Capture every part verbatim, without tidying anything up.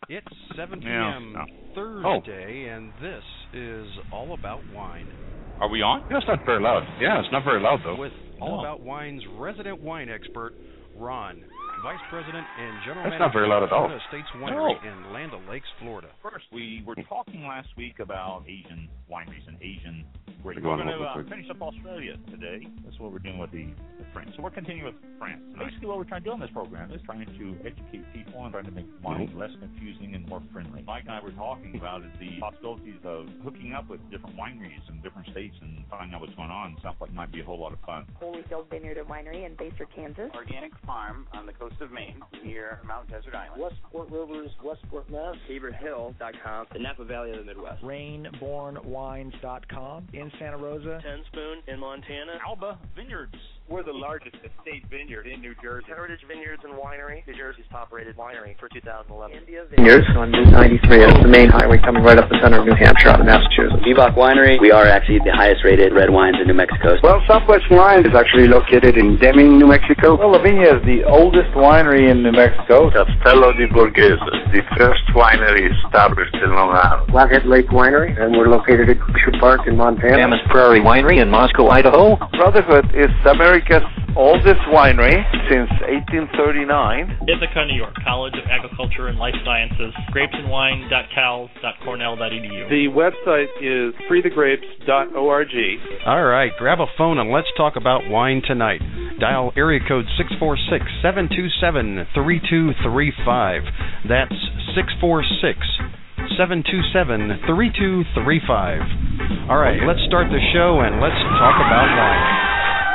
It's seven Yeah. p.m. No. Thursday, and this is All About Wine. Are we on? Yeah, it's not very loud. Yeah, it's not very loud, though. With All No. About Wine's resident wine expert, Ron, Vice President and General That's Manager not very loud at all. of Estates Winery No. in Land O'Lakes, Florida. First, we were talking last week about Asian wineries and Asian grapes. Go We're on, going to real uh, quick. finish up Australia today. That's what we're doing with the, the French. So we're continuing with France. Basically, what we're trying to do on this program is trying to educate people and trying to make wine Mhm. less confusing and more friendly. Mike and I were talking about is the possibilities of hooking up with different wineries in different states and finding out what's going on. Sounds like it might be a whole lot of fun. Holyfield Vineyard and Winery in Baser, Kansas. Organic farm on the coast of Maine near Mount Desert Island. Westport Rivers, Westport, Mass. Tabor Hill dot com, the Napa Valley of the Midwest. rainborn wines dot com in Santa Rosa. Ten Spoon in Montana. Alba Vineyards. We're the largest estate vineyard in New Jersey. Heritage Vineyards and Winery, New Jersey's top-rated winery for two thousand eleven. India Vineyards on Route ninety-three. It's the main highway coming right up the center of New Hampshire out of Massachusetts. Bebop Winery, we are actually the highest-rated red wines in New Mexico. Well, Southwest Wine is actually located in Deming, New Mexico. Well, Lavinia is the oldest winery in New Mexico. Castello di Borghese, the first winery established in Long Island. Flathead Lake Winery, and we're located at Glacier Park in Montana. Mammoth Prairie Winery in Moscow, Idaho. Brotherhood is America's oldest winery since eighteen thirty-nine. Ithaca, New York, College of Agriculture and Life Sciences, grapes and wine dot cal dot cornell dot e d u. The website is free the grapes dot org. All right, grab a phone and let's talk about wine tonight. Dial area code six four six, seven two seven, three two three five. That's six four six, seven two seven, three two three five. All right, let's start the show and let's talk about wine.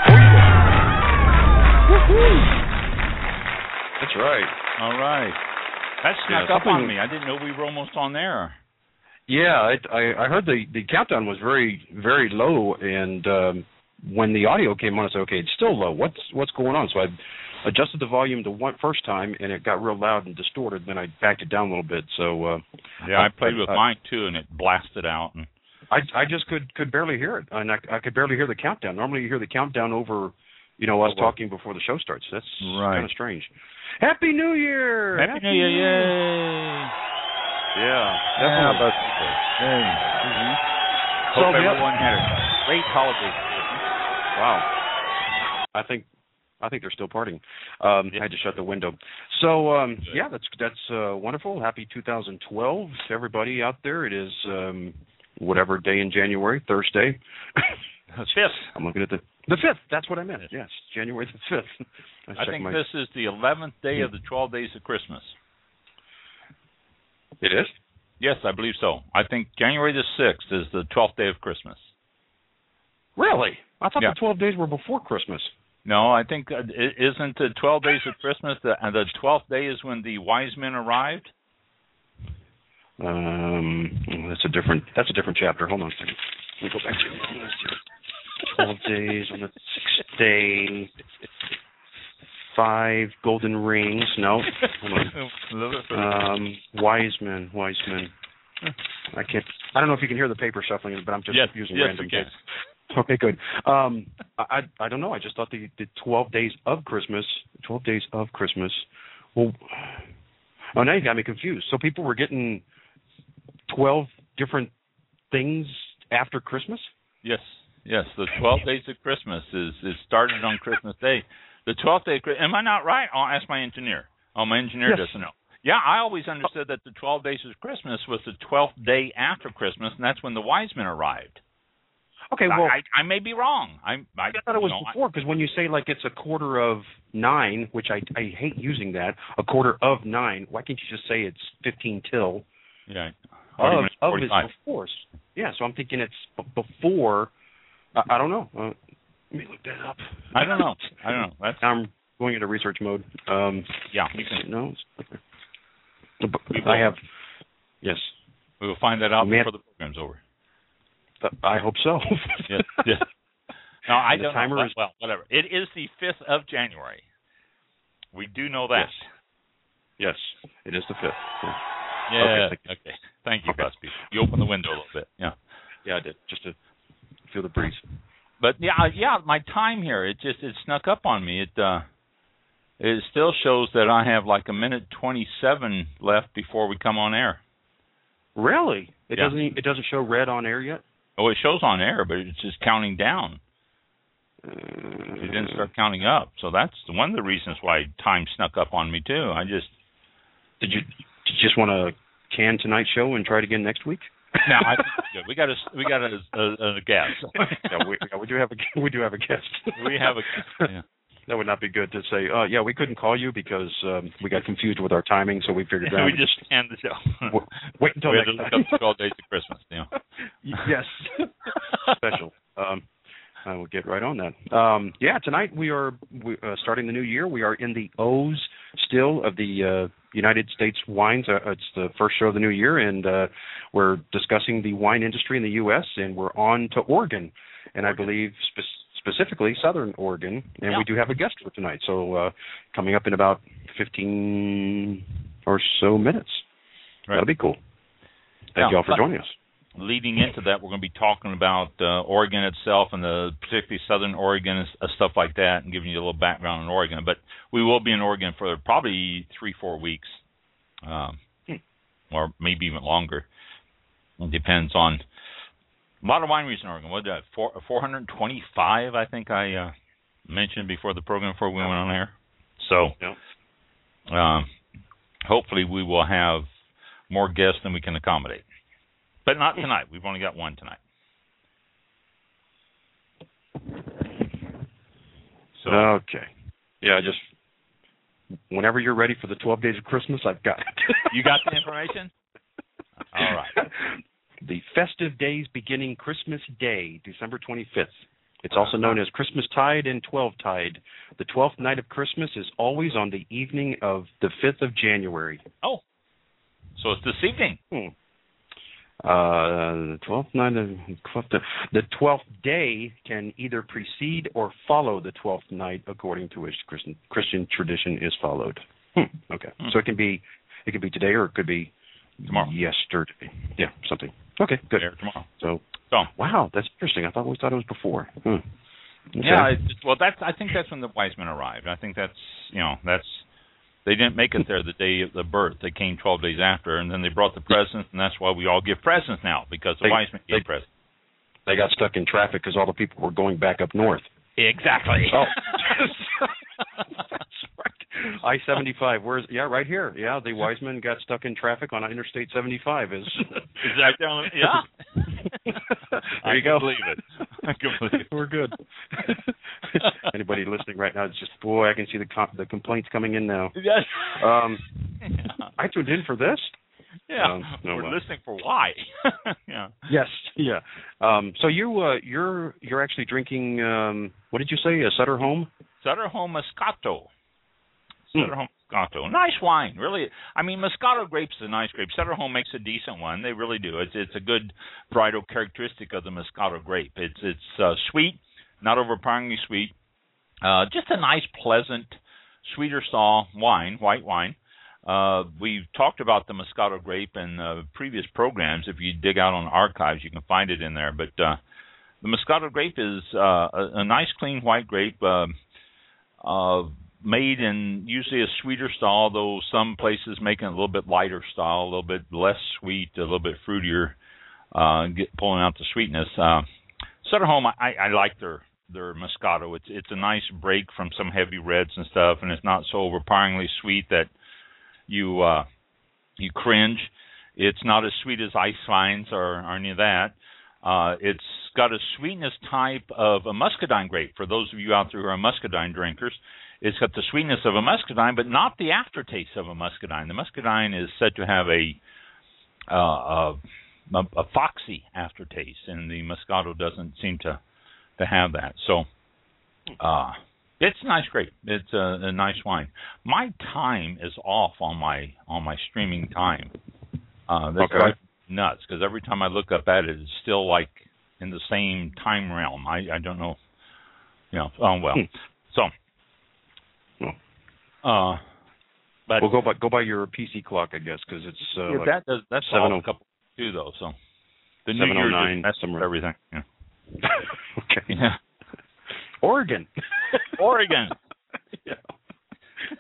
That's right. All right. That snuck Yeah, up on something- me. I didn't know we were almost on there. Yeah, I, I, I heard the, the countdown was very, very low, and um, when the audio came on, I said, okay, it's still low. What's what's going on? So I adjusted the volume to one first time, and it got real loud and distorted. Then I backed it down a little bit. So uh, Yeah, I played I, with I, mine, too, and it blasted out. And I I just could, could barely hear it, and I, I could barely hear the countdown. Normally you hear the countdown over, you know, us Oh, well. talking before the show starts. That's Right. kind of strange. Happy New Year! Happy, New Year, yay! Yeah, Yeah, definitely. but hey. Mm-hmm. So Hope the everyone other- had a great holiday. Wow. I think I think they're still partying. Um, I had to shut the window. So um, yeah, that's that's uh, wonderful. Happy two thousand twelve to everybody out there. It is um, whatever day in January, Thursday. Fifth. I'm looking at the the fifth. That's what I meant. Yes, January the fifth. I think my... this is the eleventh day of the twelve days of Christmas. It is? Yes, I believe so. I think January the sixth is the twelfth day of Christmas. Really? I thought Yeah. the twelve days were before Christmas. No, I think uh, it isn't the twelve days of Christmas. The, and the twelfth day is when the wise men arrived. Um, that's a different. That's a different chapter. Hold on a second. Let me go back to it. Twelve days on the sixth day. Five golden rings. No. Hold on. Um, wise men. Wise men. I can't. I don't know if you can hear the paper shuffling, but I'm just yes, using yes, random we can. dates. Okay, good. Um, I, I I don't know. I just thought the, the twelve days of Christmas. Twelve days of Christmas. Well, oh, now you got me confused. So people were getting twelve different things after Christmas? Yes, yes. The twelve days of Christmas is is started on Christmas Day. The twelfth day of Christmas. Am I not right? I'll ask my engineer. Oh, my engineer Yes. doesn't know. Yeah, I always understood that the twelve days of Christmas was the twelfth day after Christmas, and that's when the wise men arrived. Okay, well, I, I, I may be wrong. I, I, I thought it was you know, before, because when you say, like, it's a quarter of nine, which I, I hate using that, a quarter of nine, why can't you just say it's fifteen till? Yeah. Of, of is before. Yeah, so I'm thinking it's b- before. I, I don't know. Uh, let me look that up. I don't know. I don't know. That's I'm going into research mode. Um, yeah, you can. No, I have. Yes. We will find that out Man. before the program's over. I hope so. yes, yes. No, I the don't timer know. Is... Well, whatever. It is the fifth of January. We do know that. Yes, yes it is the fifth. Yeah. Yeah. Okay. Okay. Thank you, okay. Busby. You opened the window a little bit. Yeah. Yeah, I did, just to feel the breeze. But yeah, yeah, my time here, it just it snuck up on me. It uh, it still shows that I have like a minute twenty-seven left before we come on air. Really? It Yeah. doesn't. It doesn't show red on air yet. Oh, it shows on air, but it's just counting down. It didn't start counting up, so that's one of the reasons why time snuck up on me too. I just did you, did you just want to can tonight's show and try it again next week? No, I think it's good. We got a we got a, a, a guest. yeah, we, yeah, we do have a we do have a guest. We have a guest. Yeah. That would not be good to say. Uh, yeah, we couldn't call you because um, we got confused with our timing, so we figured out. we just end the show. W- wait until we next had to look time. up the twelve days of Christmas. You know. Yes. Special. Um, I will get right on that. Um, yeah, tonight we are we, uh, starting the new year. We are in the O's still of the uh, United States wines. Uh, it's the first show of the new year, and uh, we're discussing the wine industry in the U S, and we're on to Oregon, and Oregon. I believe spe- specifically Southern Oregon, and yeah. we do have a guest for tonight. So uh, coming up in about fifteen or so minutes. Right. That'll be cool. Thank yeah, you all for joining us. Leading into that, we're going to be talking about uh, Oregon itself and the particularly Southern Oregon and uh, stuff like that, and giving you a little background on Oregon. But we will be in Oregon for probably three, four weeks, um, hmm. or maybe even longer. It depends on a lot of wineries in Oregon. What did that? Four, four hundred twenty-five, I think I uh, mentioned before the program before we went on air. So, yeah. um, hopefully, we will have more guests than we can accommodate. But not tonight. We've only got one tonight. So okay. Yeah, just whenever you're ready for the twelve days of Christmas, I've got it. You got the information? All right. The festive days beginning Christmas Day, December twenty-fifth. It's also known as Christmas Tide and Twelve Tide. The twelfth night of Christmas is always on the evening of the fifth of January. Oh. So it's this evening. Hmm. Uh, the twelfth night of the twelfth day can either precede or follow the twelfth night, according to which Christian, Christian tradition is followed. Hmm. Okay, hmm. So it can be it could be today or it could be tomorrow, yesterday. Yeah, something. Okay, good. There tomorrow. So, so wow, that's interesting. I thought always thought it was before. Hmm. Okay. Yeah, it, well, that's I think that's when the wise men arrived. I think that's you know that's. They didn't make it there the day of the birth. They came twelve days after, and then they brought the presents, and that's why we all give presents now, because the they, wise men gave they, presents. They got stuck in traffic because all the people were going back up north. Exactly. Oh. That's right. I seventy-five. Where's yeah, right here. Yeah, the wise men got stuck in traffic on Interstate seventy-five. Is exactly. Yeah. There you I go. Can believe it. I can believe it. We're good. Anybody listening right now, it's just boy, I can see the com- the complaints coming in now. Yes. Um, yeah. I tuned in for this. Yeah. Um, no, We're uh, listening for why. Yeah. Yes. Yeah. Um, so you uh, you're you're actually drinking. Um, what did you say? A Sutter Home. Sutter Home Moscato. Sutter Home Moscato. Nice wine, really. I mean, Moscato grapes is a nice grape. Sutter Home makes a decent one. They really do. It's it's a good varietal characteristic of the Moscato grape. It's it's uh, sweet, not overpoweringly sweet. Uh, just a nice, pleasant, sweeter style wine, white wine. Uh, we've talked about the Moscato grape in uh, previous programs. If you dig out on archives, you can find it in there. But uh, the Moscato grape is uh, a, a nice, clean white grape. Uh, uh, made in usually a sweeter style, though some places make it a little bit lighter style, a little bit less sweet, a little bit fruitier, uh, get, pulling out the sweetness. Uh, Sutter Home, I, I like their their Moscato. It's it's a nice break from some heavy reds and stuff, and it's not so overpoweringly sweet that you uh, you cringe. It's not as sweet as ice vines or, or any of that. Uh, it's got a sweetness type of a muscadine grape. For those of you out there who are muscadine drinkers, it's got the sweetness of a muscadine, but not the aftertaste of a muscadine. The muscadine is said to have a uh, a, a foxy aftertaste, and the Moscato doesn't seem to, to have that. So uh, it's a nice grape. It's a, a nice wine. My time is off on my on my streaming time. Uh, that's okay. Right nuts, because every time I look up at it, it's still like in the same time realm. I, I don't know. You know. Oh well. Hmm. So. Uh, but we'll go by go by your P C clock, I guess, because it's uh, yeah, like that does that's all a couple too though. So the New Year just messed up everything. Yeah. Okay. Yeah. Oregon. Oregon. Yeah.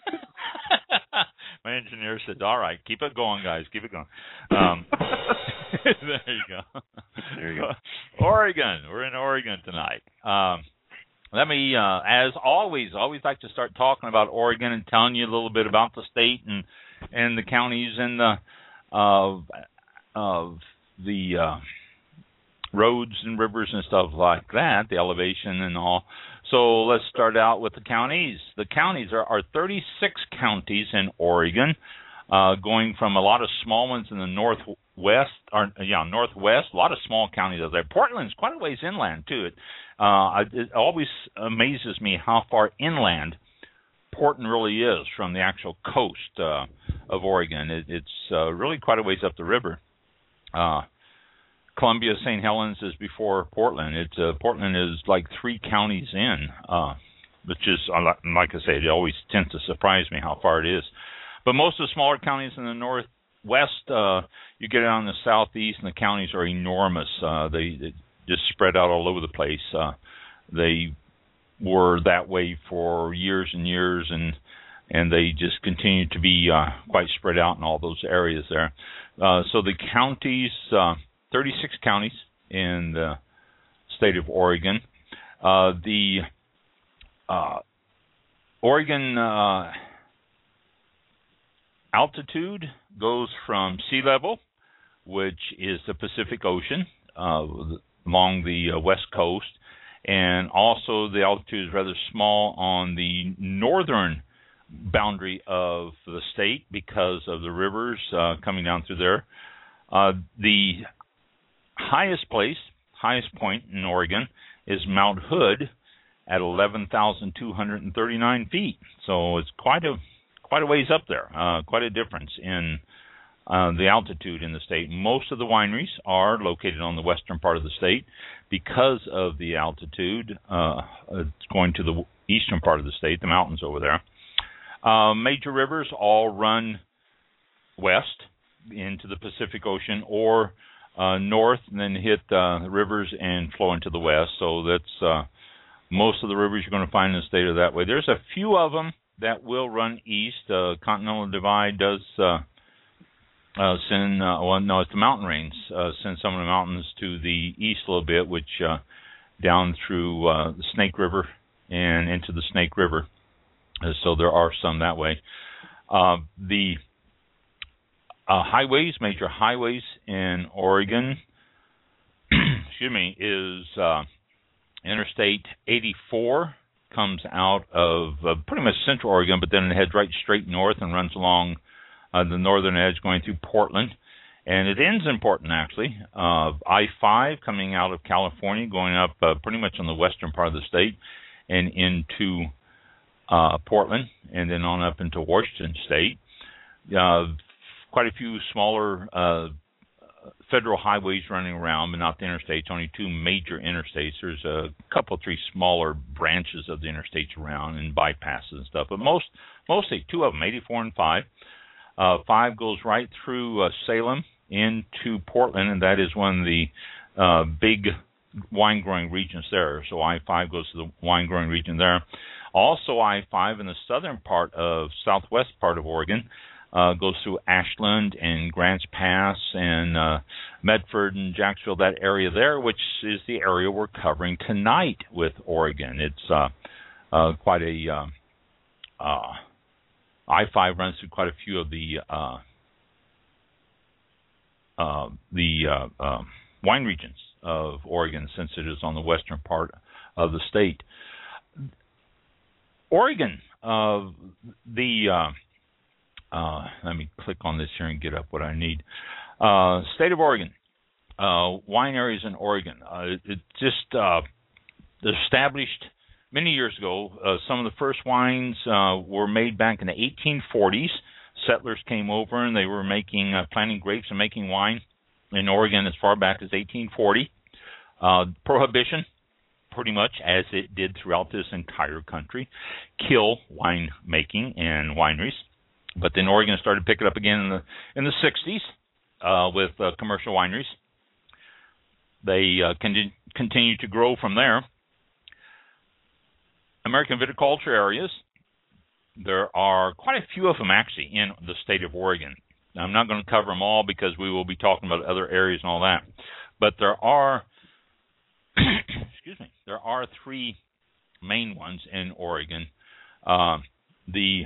my engineer said, "All right, keep it going, guys. Keep it going." Um, there you go. There you go. Oregon. We're in Oregon tonight. Um, let me, uh, as always, always like to start talking about Oregon and telling you a little bit about the state and and the counties and the of uh, of the uh, roads and rivers and stuff like that, the elevation and all. So let's start out with the counties. The counties are, are thirty-six counties in Oregon, uh, going from a lot of small ones in the northwest, or yeah, northwest. A lot of small counties out there. Portland's quite a ways inland too. It, uh, it always amazes me how far inland Portland really is from the actual coast uh, of Oregon. It, it's uh, really quite a ways up the river. Uh, Columbia, Saint Helens is before Portland. It's uh, Portland is like three counties in, uh, which is, like I say, it always tends to surprise me how far it is. But most of the smaller counties in the northwest, uh, you get out in the southeast, and the counties are enormous. Uh, they, they just spread out all over the place. Uh, they were that way for years and years, and and they just continue to be uh, quite spread out in all those areas there. Uh, so the counties. Uh, thirty-six counties in the state of Oregon. Uh, the uh, Oregon uh, altitude goes from sea level, which is the Pacific Ocean, uh, along the uh, west coast, and also the altitude is rather small on the northern boundary of the state because of the rivers uh, coming down through there. Uh, the highest place, highest point in Oregon is Mount Hood at eleven thousand two hundred thirty-nine feet. So it's quite a quite a ways up there, uh, quite a difference in uh, the altitude in the state. Most of the wineries are located on the western part of the state because of the altitude. Uh, it's going to the eastern part of the state, the mountains over there. Uh, major rivers all run west into the Pacific Ocean or Uh, north and then hit uh, the rivers and flow into the west. So that's uh, most of the rivers you're going to find in the state are that way. There's a few of them that will run east. Uh, Continental Divide does uh, uh, send, uh, well, no, it's the mountain range, uh, send some of the mountains to the east a little bit, which uh, down through uh, the Snake River and into the Snake River. Uh, so there are some that way. Uh, the Uh, highways, major highways in Oregon, excuse me, is uh, Interstate eighty-four, comes out of uh, pretty much central Oregon, but then it heads right straight north and runs along uh, the northern edge going through Portland. And it ends in Portland, actually. Uh, I five coming out of California, going up uh, pretty much on the western part of the state and into uh, Portland, and then on up into Washington State. Uh, Quite a few smaller uh, federal highways running around, but not the interstates. Only two major interstates. There's a couple, three smaller branches of the interstates around and bypasses and stuff. But most, mostly two of them, eighty-four and five. Uh, five goes right through uh, Salem into Portland, and that is one of the uh, big wine growing regions there. So I five goes to the wine growing region there. Also, I five in the southern part of southwest part of Oregon. Uh, goes through Ashland and Grants Pass and uh, Medford and Jacksonville, that area there, which is the area we're covering tonight with Oregon. It's uh, uh, quite a uh, uh, I five runs through quite a few of the uh, uh, the uh, uh, wine regions of Oregon, since it is on the western part of the state. Oregon, uh, the uh, Uh, let me click on this here and get up what I need. Uh, State of Oregon, uh, wine areas in Oregon. Uh, it, it just uh, established many years ago. Uh, some of the first wines uh, were made back in the eighteen forties. Settlers came over and they were making, uh, planting grapes and making wine in Oregon as far back as eighteen forty. Uh, Prohibition, pretty much as it did throughout this entire country, kill wine making and wineries. But then Oregon started picking up again in the in the sixties uh, with uh, commercial wineries. They uh, con- continue to grow from there. American viticulture areas there are quite a few of them actually in the state of Oregon. I'm not going to cover them all because we will be talking about other areas and all that. But there are, excuse me, there are three main ones in Oregon. Uh, the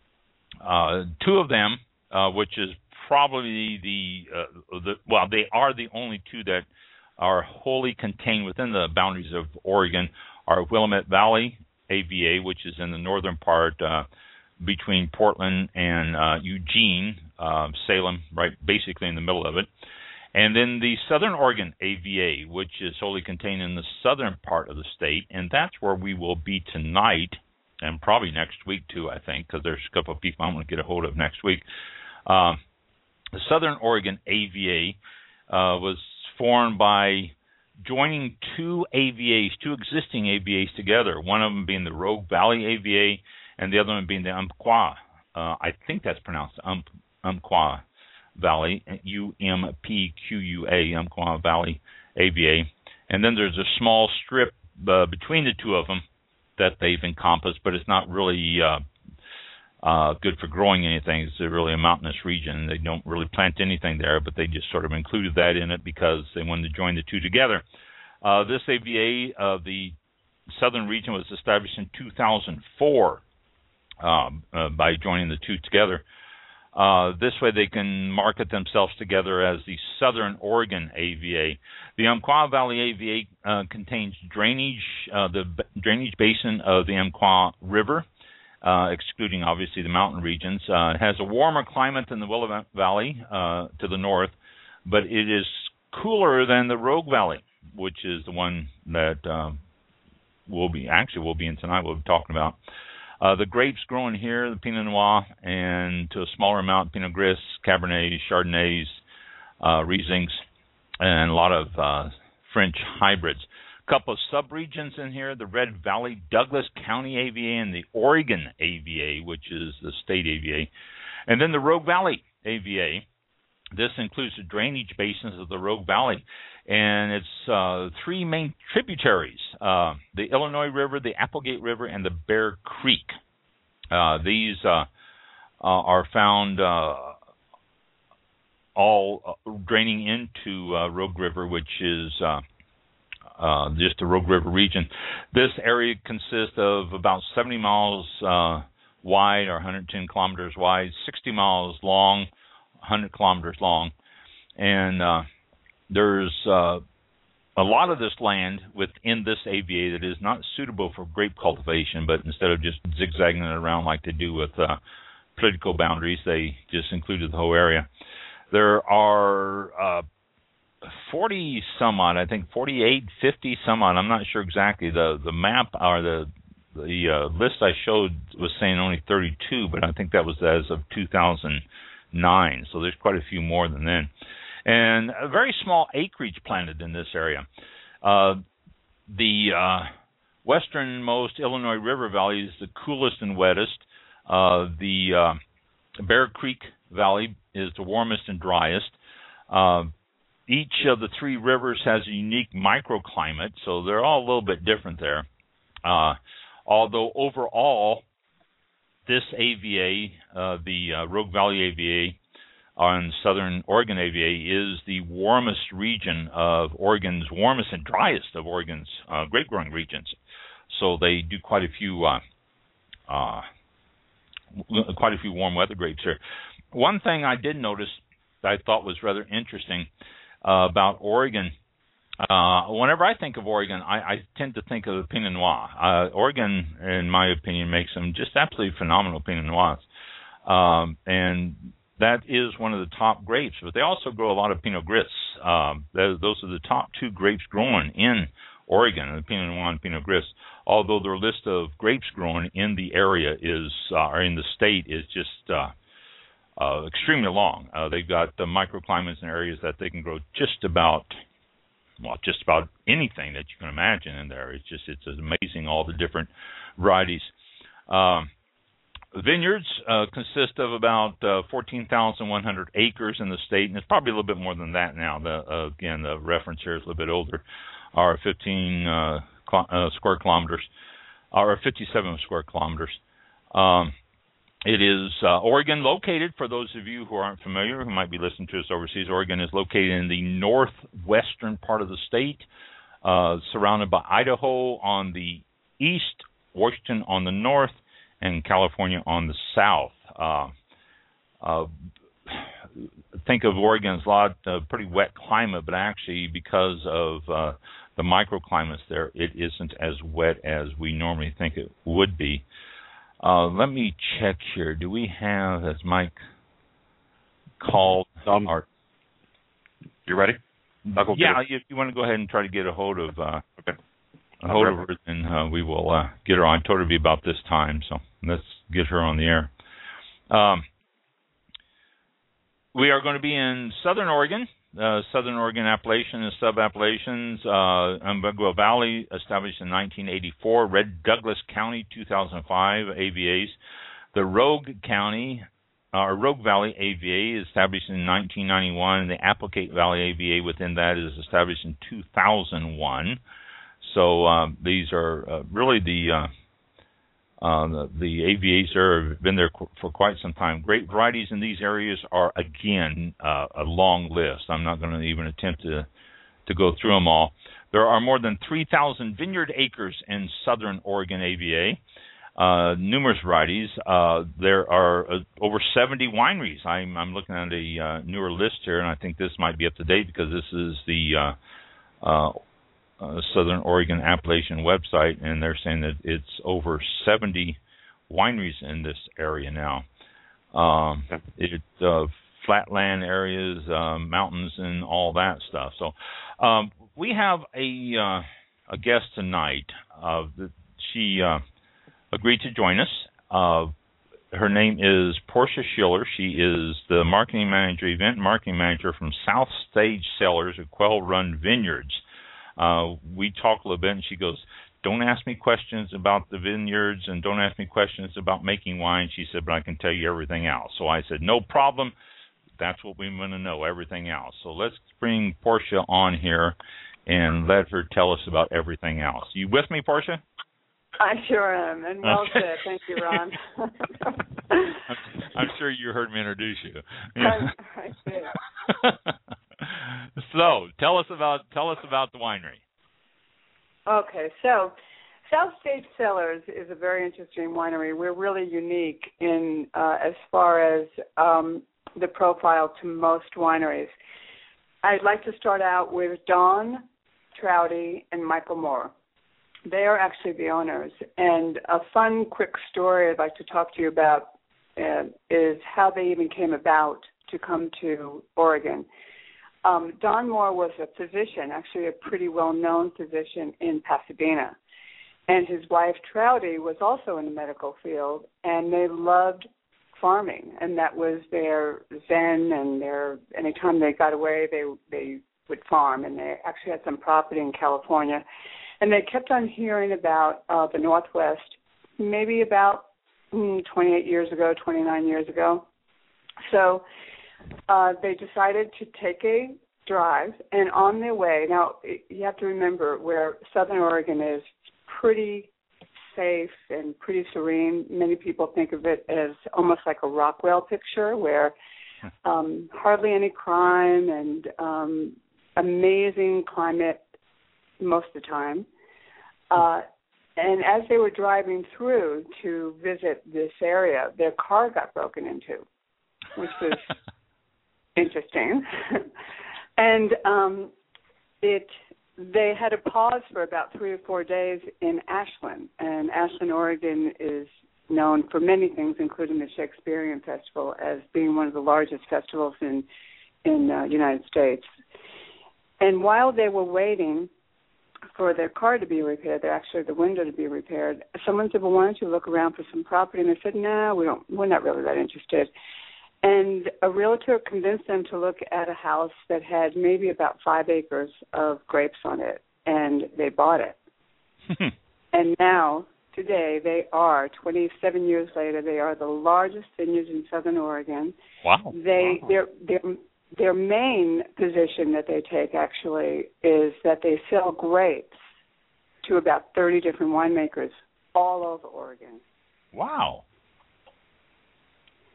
uh, two of them, uh, which is probably the, uh, the, well, they are the only two that are wholly contained within the boundaries of Oregon, are Willamette Valley A V A, which is in the northern part uh, between Portland and uh, Eugene, uh, Salem, right, basically in the middle of it. And then the Southern Oregon A V A, which is wholly contained in the southern part of the state, and that's where we will be tonight, and probably next week too, I think, because there's a couple of people I'm going to get a hold of next week. Uh, the Southern Oregon A V A uh, was formed by joining two A V As, two existing A V As together, one of them being the Rogue Valley A V A and the other one being the Umpqua. Uh, I think that's pronounced um, Umpqua Valley, U M P Q U A, Umpqua Valley A V A. And then there's a small strip uh, between the two of them that they've encompassed, but it's not really uh, uh, good for growing anything. It's really a mountainous region. They don't really plant anything there, but they just sort of included that in it because they wanted to join the two together. Uh, this A V A of uh, the southern region was established in two thousand four um, uh, by joining the two together. Uh, this way they can market themselves together as the Southern Oregon A V A. The Umpqua Valley A V A uh, contains drainage, uh, the b- drainage basin of the Umpqua River, uh, excluding obviously the mountain regions. Uh, it has a warmer climate than the Willamette Valley uh, to the north, but it is cooler than the Rogue Valley, which is the one that uh, we'll be, actually we'll be in tonight, we'll be talking about. Uh, the grapes grown here, the Pinot Noir, and to a smaller amount, Pinot Gris, Cabernets, Chardonnays, uh, Rieslings, and a lot of uh, French hybrids. A couple of subregions in here, the Red Valley Douglas County A V A and the Oregon A V A, which is the state A V A. And then the Rogue Valley A V A. This includes the drainage basins of the Rogue Valley. And it's uh, three main tributaries, uh, the Illinois River, the Applegate River, and the Bear Creek. Uh, these uh, uh, are found uh, all uh, draining into uh, Rogue River, which is uh, uh, just the Rogue River region. This area consists of about seventy miles uh, wide, or one hundred ten kilometers wide, sixty miles long, one hundred kilometers long, and uh, There's uh, a lot of this land within this A V A that is not suitable for grape cultivation, but instead of just zigzagging it around like they do with uh, political boundaries, they just included the whole area. There are uh, forty some odd, I think forty-eight, fifty some odd. I'm not sure exactly. The the map or the the uh, list I showed was saying only thirty-two, but I think that was as of two thousand nine. So there's quite a few more than then. And a very small acreage planted in this area. Uh, the uh, westernmost Illinois River Valley is the coolest and wettest. Uh, the uh, Bear Creek Valley is the warmest and driest. Uh, each of the three rivers has a unique microclimate, so they're all a little bit different there. Uh, although overall, this A V A, uh, the uh, Rogue Valley A V A, on Southern Oregon A V A is the warmest region of Oregon's, warmest and driest of Oregon's uh, grape growing regions. So they do quite a few, uh, uh, quite a few warm weather grapes here. One thing I did notice that I thought was rather interesting uh, about Oregon. Uh, whenever I think of Oregon, I, I tend to think of the Pinot Noir. Uh, Oregon, in my opinion, makes some just absolutely phenomenal Pinot Noirs, um, and that is one of the top grapes, but they also grow a lot of Pinot Gris. Um, those are the top two grapes grown in Oregon, the Pinot Noir and Pinot Gris, although their list of grapes grown in the area is, uh, or in the state is just uh, uh, extremely long. Uh, they've got the microclimates and areas that they can grow just about, well, just about anything that you can imagine in there. It's just, it's amazing all the different varieties. Um, Vineyards uh, consist of about uh, fourteen thousand one hundred acres in the state, and it's probably a little bit more than that now. The, uh, again, the reference here is a little bit older, are fifteen uh, cl- uh, square kilometers, or fifty-seven square kilometers. Um, It is uh, Oregon located, for those of you who aren't familiar, who might be listening to us overseas, Oregon is located in the northwestern part of the state, uh, surrounded by Idaho on the east, Washington on the north, and California on the south. Uh, uh, think of Oregon as a lot, uh, pretty wet climate, but actually because of uh, the microclimates there, it isn't as wet as we normally think it would be. Uh, let me check here. Do we have, as Mike called, um, our... You ready? I'll go yeah, if you want to go ahead and try to get a hold of uh, okay. a hold of her, then uh, we will uh, get her on. I told her to be about this time, so let's get her on the air. Um, we are going to be in Southern Oregon, uh, Southern Oregon Appalachian and Sub-Appalachians, uh, Umbagua Valley, established in nineteen eighty-four, Red Douglas County, two thousand five, A V As. The Rogue County, or uh, Rogue Valley A V A, established in nineteen ninety-one, and the Applegate Valley A V A within that is established in two thousand one. So uh, these are uh, really the... Uh, Uh, the, the A V As there have been there qu- for quite some time. Grape varieties in these areas are, again, uh, a long list. I'm not going to even attempt to to go through them all. There are more than three thousand vineyard acres in Southern Oregon A V A, uh, numerous varieties. Uh, there are uh, over seventy wineries. I'm, I'm looking at a uh, newer list here, and I think this might be up to date because this is the uh, uh, Uh, Southern Oregon Appalachian website, and they're saying that it's over seventy wineries in this area now. Um, it uh, flatland areas, uh, mountains, and all that stuff. So um, we have a uh, a guest tonight. Uh, she uh, agreed to join us. Uh, her name is Portia Schiller. She is the marketing manager, event marketing manager from South Stage Cellars at Quail Run Vineyards. Uh, we talk a little bit, and she goes, don't ask me questions about the vineyards and don't ask me questions about making wine. She said, but I can tell you everything else. So I said, no problem. That's what we want to know, everything else. So let's bring Portia on here and let her tell us about everything else. You with me, Portia? I sure am, and well okay. said. Thank you, Ron. I'm, I'm sure you heard me introduce you. I, I did. So, tell us about tell us about the winery. Okay, so South Stage Cellars is a very interesting winery. We're really unique in uh, as far as um, the profile to most wineries. I'd like to start out with Don Trouty and Michael Moore. They are actually the owners. And a fun, quick story I'd like to talk to you about uh, is how they even came about to come to Oregon. Um, Don Moore was a physician, actually a pretty well-known physician in Pasadena. And his wife, Trouty, was also in the medical field, and they loved farming. And that was their zen, and their anytime they got away, they they would farm. And they actually had some property in California. And they kept on hearing about uh, the Northwest maybe about mm, twenty-eight years ago, twenty-nine years ago. So uh, they decided to take a drive, and on their way, now you have to remember where Southern Oregon is pretty safe and pretty serene. Many people think of it as almost like a Rockwell picture where um, hardly any crime and um, amazing climate most of the time. Uh, and as they were driving through to visit this area, their car got broken into, which was interesting. And um, it they had a pause for about three or four days in Ashland. And Ashland, Oregon is known for many things, including the Shakespearean Festival, as being one of the largest festivals in in the uh, United States. And while they were waiting for their car to be repaired, they're actually the window to be repaired, someone said, well, why don't you look around for some property? And they said, no, we don't, we're not really that interested. And a realtor convinced them to look at a house that had maybe about five acres of grapes on it, and they bought it. And now, today, they are, twenty-seven years later, they are the largest vineyards in Southern Oregon. Wow. They, wow. Their, their, their main position that they take, actually, is that they sell grapes to about thirty different winemakers all over Oregon. Wow.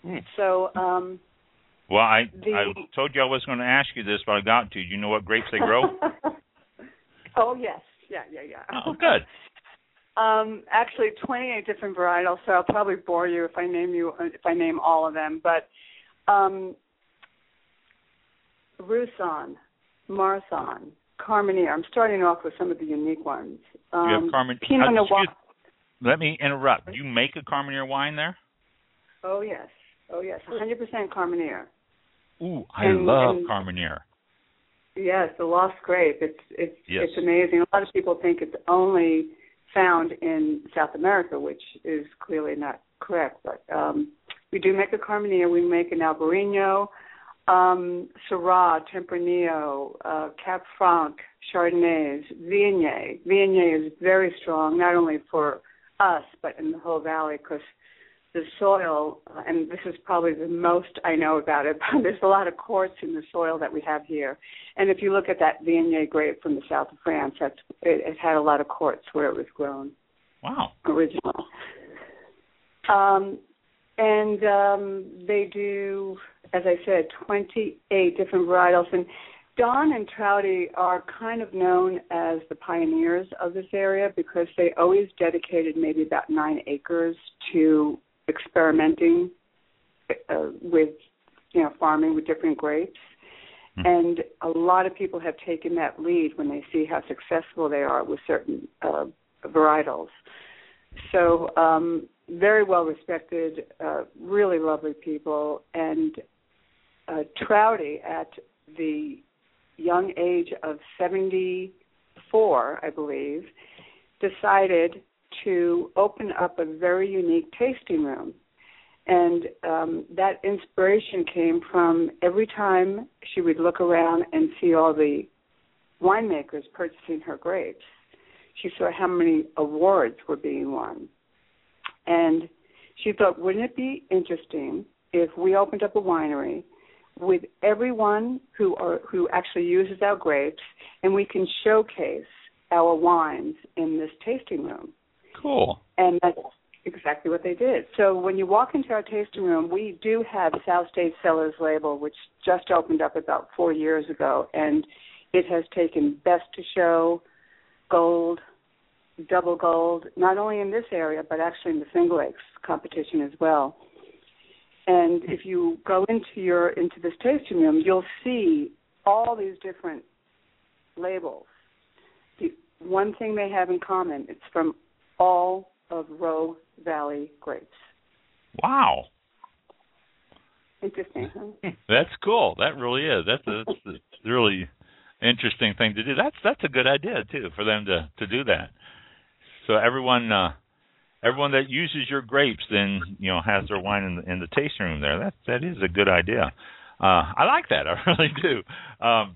Mm. So. Um, well, I the, I told you I was going to ask you this, but I got to. Do you know what grapes they grow? Oh yes, yeah, yeah, yeah. Oh, good. Um, actually, twenty-eight different varietals. So I'll probably bore you if I name you if I name all of them. But um, Roussanne, Marsanne, Carmenere. I'm starting off with some of the unique ones. Um, you have Carmen- Pinot uh, Noir. excuse, let me interrupt. Do you make a Carmenere wine there? Oh yes, oh yes, one hundred percent Carmenere. Ooh, I and, love and, Carmenere. Yes, the lost grape. It's it's yes. it's amazing. A lot of people think it's only found in South America, which is clearly not correct. But um, we do make a Carmenere. We make an Albarino, um, Syrah, Tempranillo, uh, Cab Franc, Chardonnays, Viognier. Viognier is very strong, not only for us, but in the whole valley, because the soil, uh, and this is probably the most I know about it, but there's a lot of quartz in the soil that we have here. And if you look at that Viognier grape from the south of France, that's, it, it had a lot of quartz where it was grown. Wow. Original. Um, and um, they do, as I said, twenty-eight different varietals. And Don and Trouty are kind of known as the pioneers of this area because they always dedicated maybe about nine acres to experimenting uh, with, you know, farming with different grapes. Mm-hmm. And a lot of people have taken that lead when they see how successful they are with certain uh, varietals. So um, very well respected, uh, really lovely people. And uh, Trouty, at the young age of seventy-four, I believe, decided to open up a very unique tasting room. And um, that inspiration came from every time she would look around and see all the winemakers purchasing her grapes, she saw how many awards were being won. And she thought, wouldn't it be interesting if we opened up a winery with everyone who are, who actually uses our grapes, and we can showcase our wines in this tasting room. Cool. And that's exactly what they did. So when you walk into our tasting room, we do have South State Cellars label, which just opened up about four years ago, and it has taken best to show, gold, double gold, not only in this area, but actually in the Finger Lakes competition as well. And if you go into your into this tasting room, you'll see all these different labels. The one thing they have in common, it's from all of Rogue Valley grapes. Wow. Interesting, huh? That's cool. That really is. That's a, that's a really interesting thing to do. That's that's a good idea too for them to, to do that. So everyone uh, everyone that uses your grapes then, you know, has their wine in the, in the tasting room there. That that is a good idea. Uh, I like that. I really do. Um,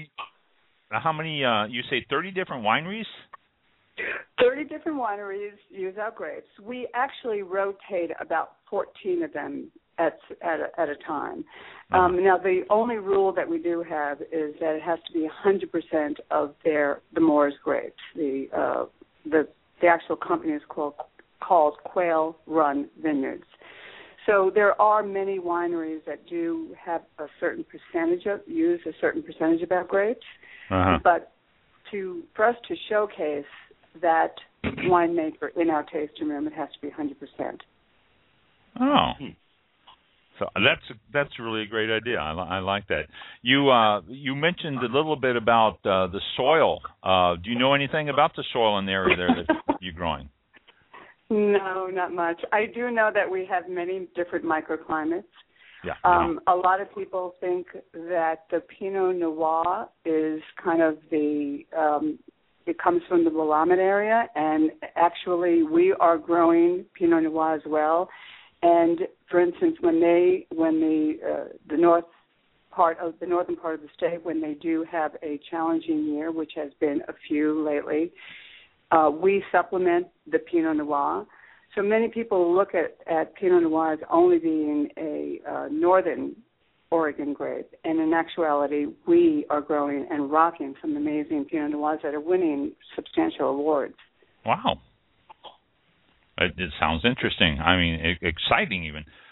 how many? Uh, you say thirty different wineries? thirty different wineries use our grapes. We actually rotate about fourteen of them at at a, at a time. Um, now, the only rule that we do have is that it has to be one hundred percent of their the Moore's grapes. The uh, the the actual company is called called Quail Run Vineyards. So there are many wineries that do have a certain percentage of use a certain percentage of our grapes, uh-huh. but to for us to showcase that winemaker in our tasting room, it has to be one hundred percent. Oh, so that's that's really a great idea. I, I like that. You uh, you mentioned a little bit about uh, the soil. Uh, do you know anything about the soil in the area there that you're growing? No, not much. I do know that we have many different microclimates. Yeah. Um, a lot of people think that the Pinot Noir is kind of the um, it comes from the Willamette area, and actually we are growing Pinot Noir as well. And for instance, when they when the uh, the north part of the northern part of the state, when they do have a challenging year, which has been a few lately, uh, we supplement the Pinot Noir. So many people look at, at Pinot Noir as only being a uh, northern Oregon grape, and in actuality, we are growing and rocking some amazing Pinot Noirs that are winning substantial awards. Wow. It, it sounds interesting. I mean, it, exciting even.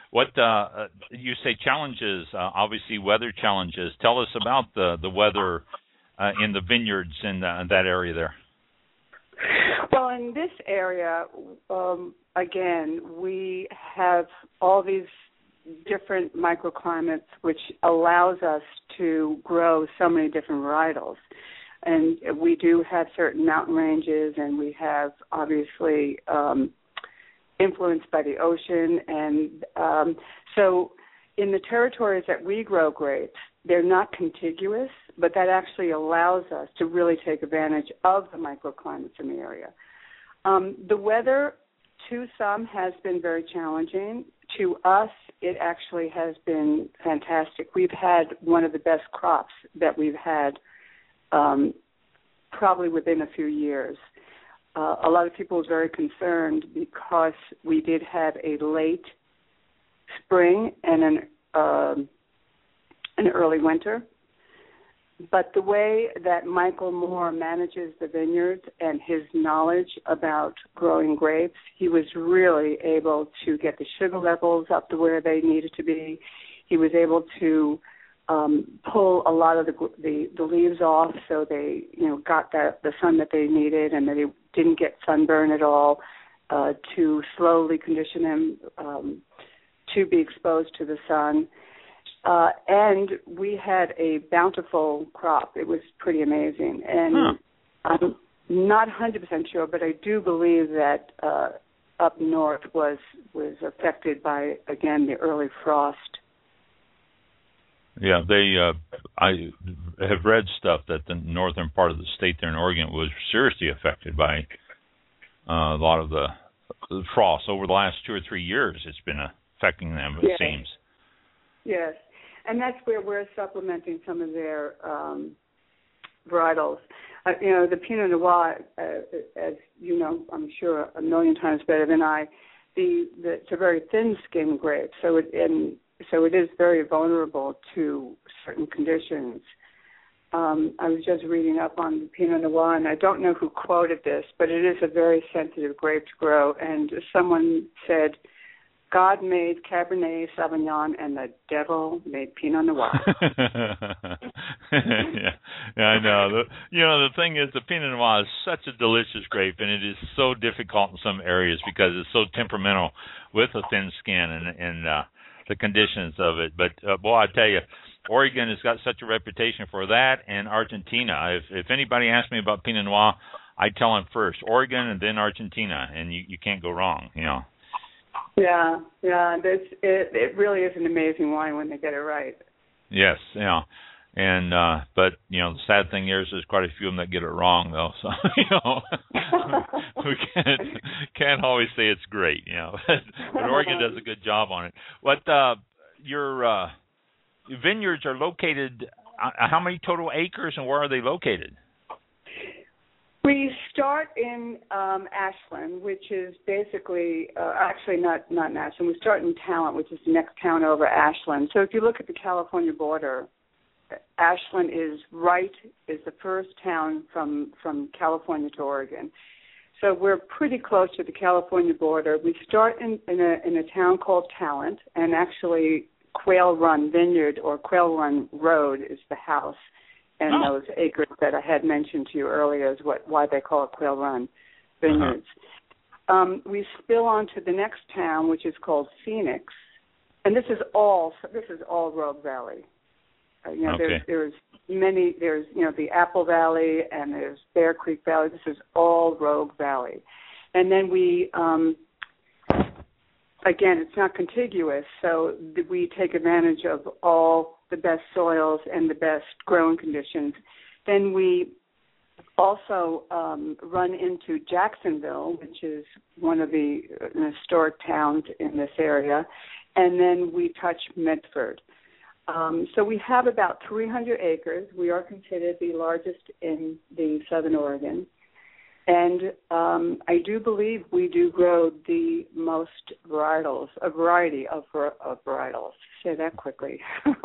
What uh, you say challenges? Uh, obviously, weather challenges. Tell us about the the weather uh, in the vineyards in, the, in that area there. Well, in this area, um, again, we have all these different microclimates, which allows us to grow so many different varietals. And we do have certain mountain ranges, and we have obviously um, influenced by the ocean. And um, so in the territories that we grow grapes, they're not contiguous, but that actually allows us to really take advantage of the microclimates in the area. Um, the weather, to some, has been very challenging. To us, it actually has been fantastic. We've had one of the best crops that we've had um, probably within a few years. Uh, a lot of people were very concerned because we did have a late spring and an uh, an early winter. But the way that Michael Moore manages the vineyards and his knowledge about growing grapes, he was really able to get the sugar levels up to where they needed to be. He was able to um, pull a lot of the, the the leaves off so they, you know, got that the sun that they needed and that they didn't get sunburn at all. Uh, to slowly condition them um, to be exposed to the sun. Uh, and we had a bountiful crop. It was pretty amazing. And huh. I'm not one hundred percent sure, but I do believe that uh, up north was was affected by, again, the early frost. Yeah, they. Uh, I have read stuff that the northern part of the state there in Oregon was seriously affected by uh, a lot of the, the frost over the last two or three years. It's been affecting them, it yes. seems. Yes. And that's where we're supplementing some of their um, varietals. Uh, you know, the Pinot Noir, uh, as you know, I'm sure a million times better than I, the, the it's a very thin-skinned grape, so it and so it is very vulnerable to certain conditions. Um, I was just reading up on the Pinot Noir, and I don't know who quoted this, but it is a very sensitive grape to grow. And someone said, God made Cabernet Sauvignon and the devil made Pinot Noir. yeah, yeah, I know. The, you know, the thing is, the Pinot Noir is such a delicious grape, and it is so difficult in some areas because it's so temperamental with a thin skin and, and uh, the conditions of it. But, uh, boy, I tell you, Oregon has got such a reputation for that, and Argentina. If, if anybody asks me about Pinot Noir, I tell them first Oregon and then Argentina, and you, you can't go wrong, you know. Yeah, yeah, it's, it it really is an amazing wine when they get it right. Yes, yeah, and uh, but you know the sad thing is there's quite a few of them that get it wrong though. So you know we can't can't always say it's great, you know. But Oregon does a good job on it. What uh, your uh, vineyards are located? Uh, how many total acres and where are they located? We start in um, Ashland, which is basically, uh, actually not, not in Ashland, we start in Talent, which is the next town over Ashland. So if you look at the California border, Ashland is right, is the first town from, from California to Oregon. So we're pretty close to the California border. We start in, in, a, in a town called Talent, and actually Quail Run Vineyard or Quail Run Road is the house. And oh. those acres that I had mentioned to you earlier is what why they call it Quail Run Vineyards. Uh-huh. Um, we spill on to the next town, which is called Phoenix, and this is all this is all Rogue Valley. Uh, you know, okay. there's there's many there's you know the Apple Valley and there's Bear Creek Valley. This is all Rogue Valley, and then we. Um, Again, it's not contiguous, so we take advantage of all the best soils and the best growing conditions. Then we also um, run into Jacksonville, which is one of the historic towns in this area, and then we touch Medford. Um, so we have about three hundred acres. We are considered the largest in the Southern Oregon. And um, I do believe we do grow the most varietals, a variety of, of varietals. Say that quickly.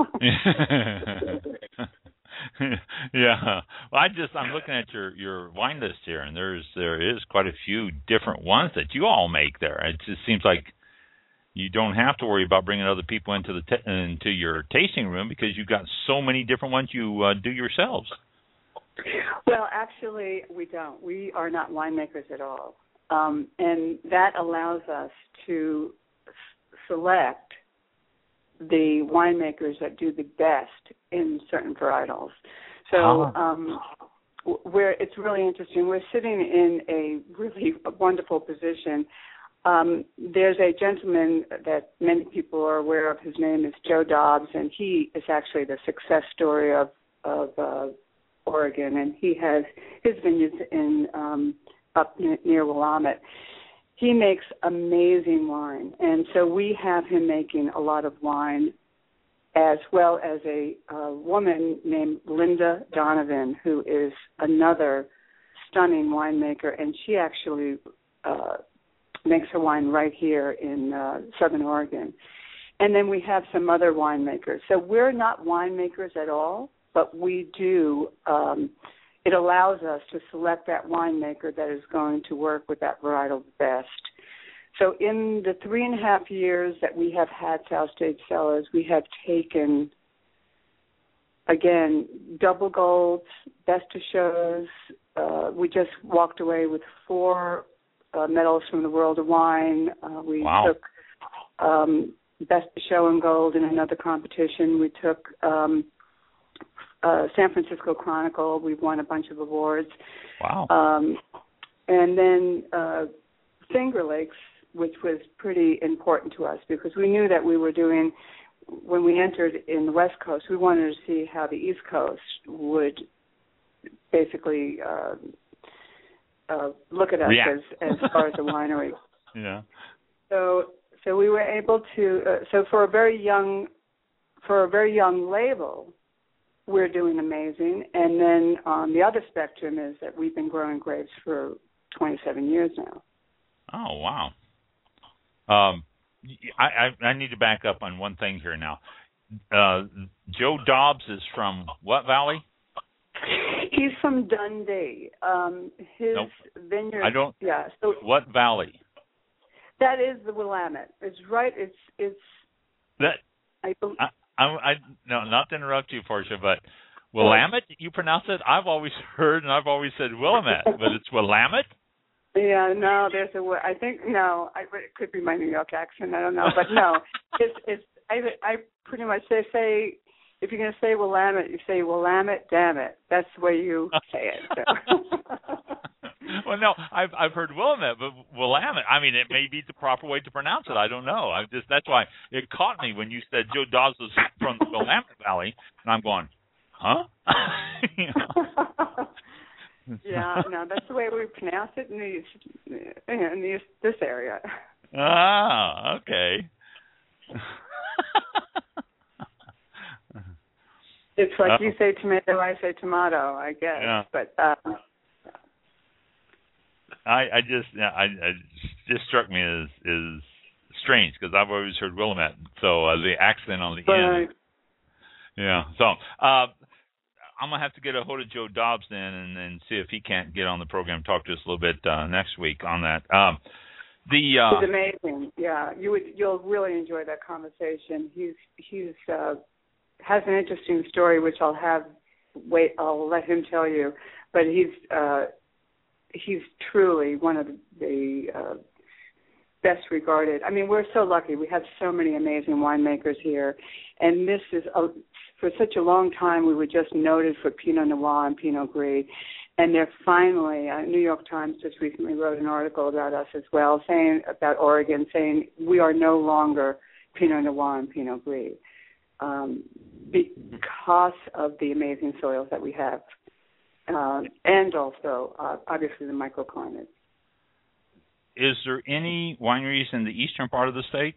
Yeah. Well, I just I'm looking at your, your wine list here, and there's there is quite a few different ones that you all make there. It just seems like you don't have to worry about bringing other people into the t- into your tasting room because you've got so many different ones you uh, do yourselves. Well, actually, we don't. We are not winemakers at all. Um, and that allows us to s- select the winemakers that do the best in certain varietals. So oh. um, we're, it's really interesting. We're sitting in a really wonderful position. Um, there's a gentleman that many people are aware of. His name is Joe Dobbs, and he is actually the success story of, of uh, Oregon, and he has his vineyards in um, up near Willamette. He makes amazing wine, and so we have him making a lot of wine, as well as a uh, woman named Linda Donovan, who is another stunning winemaker, and she actually uh, makes her wine right here in uh, Southern Oregon. And then we have some other winemakers. So we're not winemakers at all, but we do, um, it allows us to select that winemaker that is going to work with that varietal best. So in the three and a half years that we have had South Stage Cellars, we have taken, again, double golds, best of shows. Uh, we just walked away with four uh, medals from the World of Wine. Uh, we wow. took um, best of show and gold in another competition. We took um, uh, San Francisco Chronicle. We've won a bunch of awards. Wow. Um, and then uh, Finger Lakes, which was pretty important to us because we knew that we were doing, when we entered in the West Coast, we wanted to see how the East Coast would basically uh, uh, look at us yeah. as, as far as a winery. Yeah. So, so we were able to. Uh, so for a very young, for a very young label, we're doing amazing. And then on the other spectrum is that we've been growing grapes for twenty-seven years now. Oh wow. Um, I, I I need to back up on one thing here now. Uh, Joe Dobbs is from what valley? He's from Dundee. Um, his nope. vineyard. I don't. Yeah. So what valley? That is the Willamette. It's right. It's it's. That. I. I, I, I no, not to interrupt you, Portia, but Willamette. You pronounce it. I've always heard, and I've always said Willamette, but it's Willamette. Yeah, no, there's a. I think no, I, it could be my New York accent. I don't know, but no, it's it's. I I pretty much say say if you're going to say Willamette, you say Willamette. Damn it, that's the way you say it. So. Well, no, I've I've heard Willamette, but Willamette. I mean, it may be the proper way to pronounce it. I don't know. I just that's why it caught me when you said Joe Dobbs was from the Willamette Valley, and I'm going, huh? You know? Yeah, no, that's the way we pronounce it in these in these, this area. Ah, okay. It's like oh. you say tomato, I say tomato, I guess. Yeah. But uh, I, I just, I, I just struck me as is strange because I've always heard Willamette, so uh, the accent on the right. end. Yeah. So uh, I'm gonna have to get a hold of Joe Dobbs then, and, and see if he can't get on the program and talk to us a little bit uh, next week on that. Um, the uh, it's amazing. Yeah, you would, you'll really enjoy that conversation. He's he's uh, has an interesting story, which I'll have. Wait, I'll let him tell you. But he's uh, he's truly one of the, the uh, best regarded. I mean, we're so lucky. We have so many amazing winemakers here, and this is a, for such a long time we were just noted for Pinot Noir and Pinot Gris, and they're finally. Uh, New York Times just recently wrote an article about us as well, saying about Oregon, saying we are no longer Pinot Noir and Pinot Gris um, because of the amazing soils that we have. Uh, and also, uh, obviously, the microclimate. Is there any wineries in the eastern part of the state?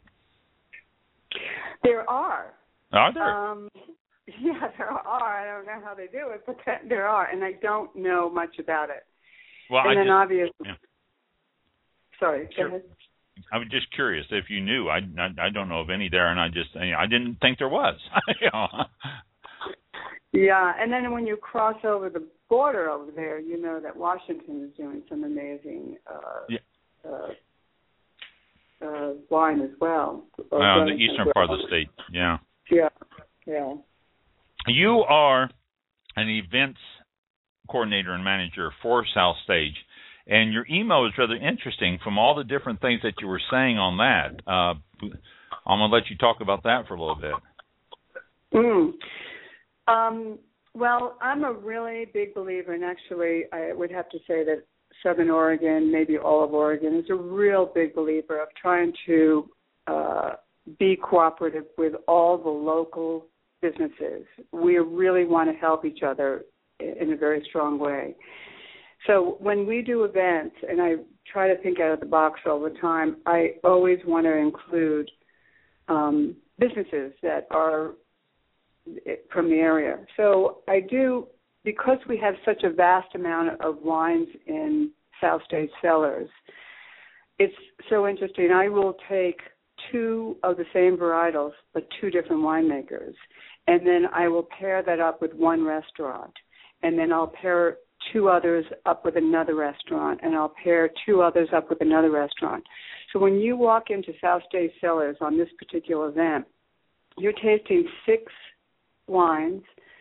There are. Are there? Um, yeah, there are. I don't know how they do it, but there are, and I don't know much about it. Well, and I then just, obviously, yeah. sorry, sure. go ahead. I was just curious if you knew. I, I, I don't know of any there, and I just you know, I didn't think there was. You know. Yeah, and then when you cross over the border over there, you know that Washington is doing some amazing uh, yeah. uh, uh, wine as well. Uh, in the eastern part of the state, yeah. Yeah, yeah. You are an events coordinator and manager for South Stage, and your email is rather interesting from all the different things that you were saying on that. Uh, I'm going to let you talk about that for a little bit. Mm. Um, well, I'm a really big believer, and actually I would have to say that Southern Oregon, maybe all of Oregon, is a real big believer of trying to uh, be cooperative with all the local businesses. We really want to help each other in a very strong way. So when we do events, and I try to think out of the box all the time, I always want to include um, businesses that are from the area. So I do, because we have such a vast amount of wines in South Stage cellars, it's so interesting. I will take two of the same varietals, but two different winemakers, and then I will pair that up with one restaurant, and then I'll pair two others up with another restaurant, and I'll pair two others up with another restaurant. So when you walk into South Stage Cellars on this particular event, you're tasting six wines,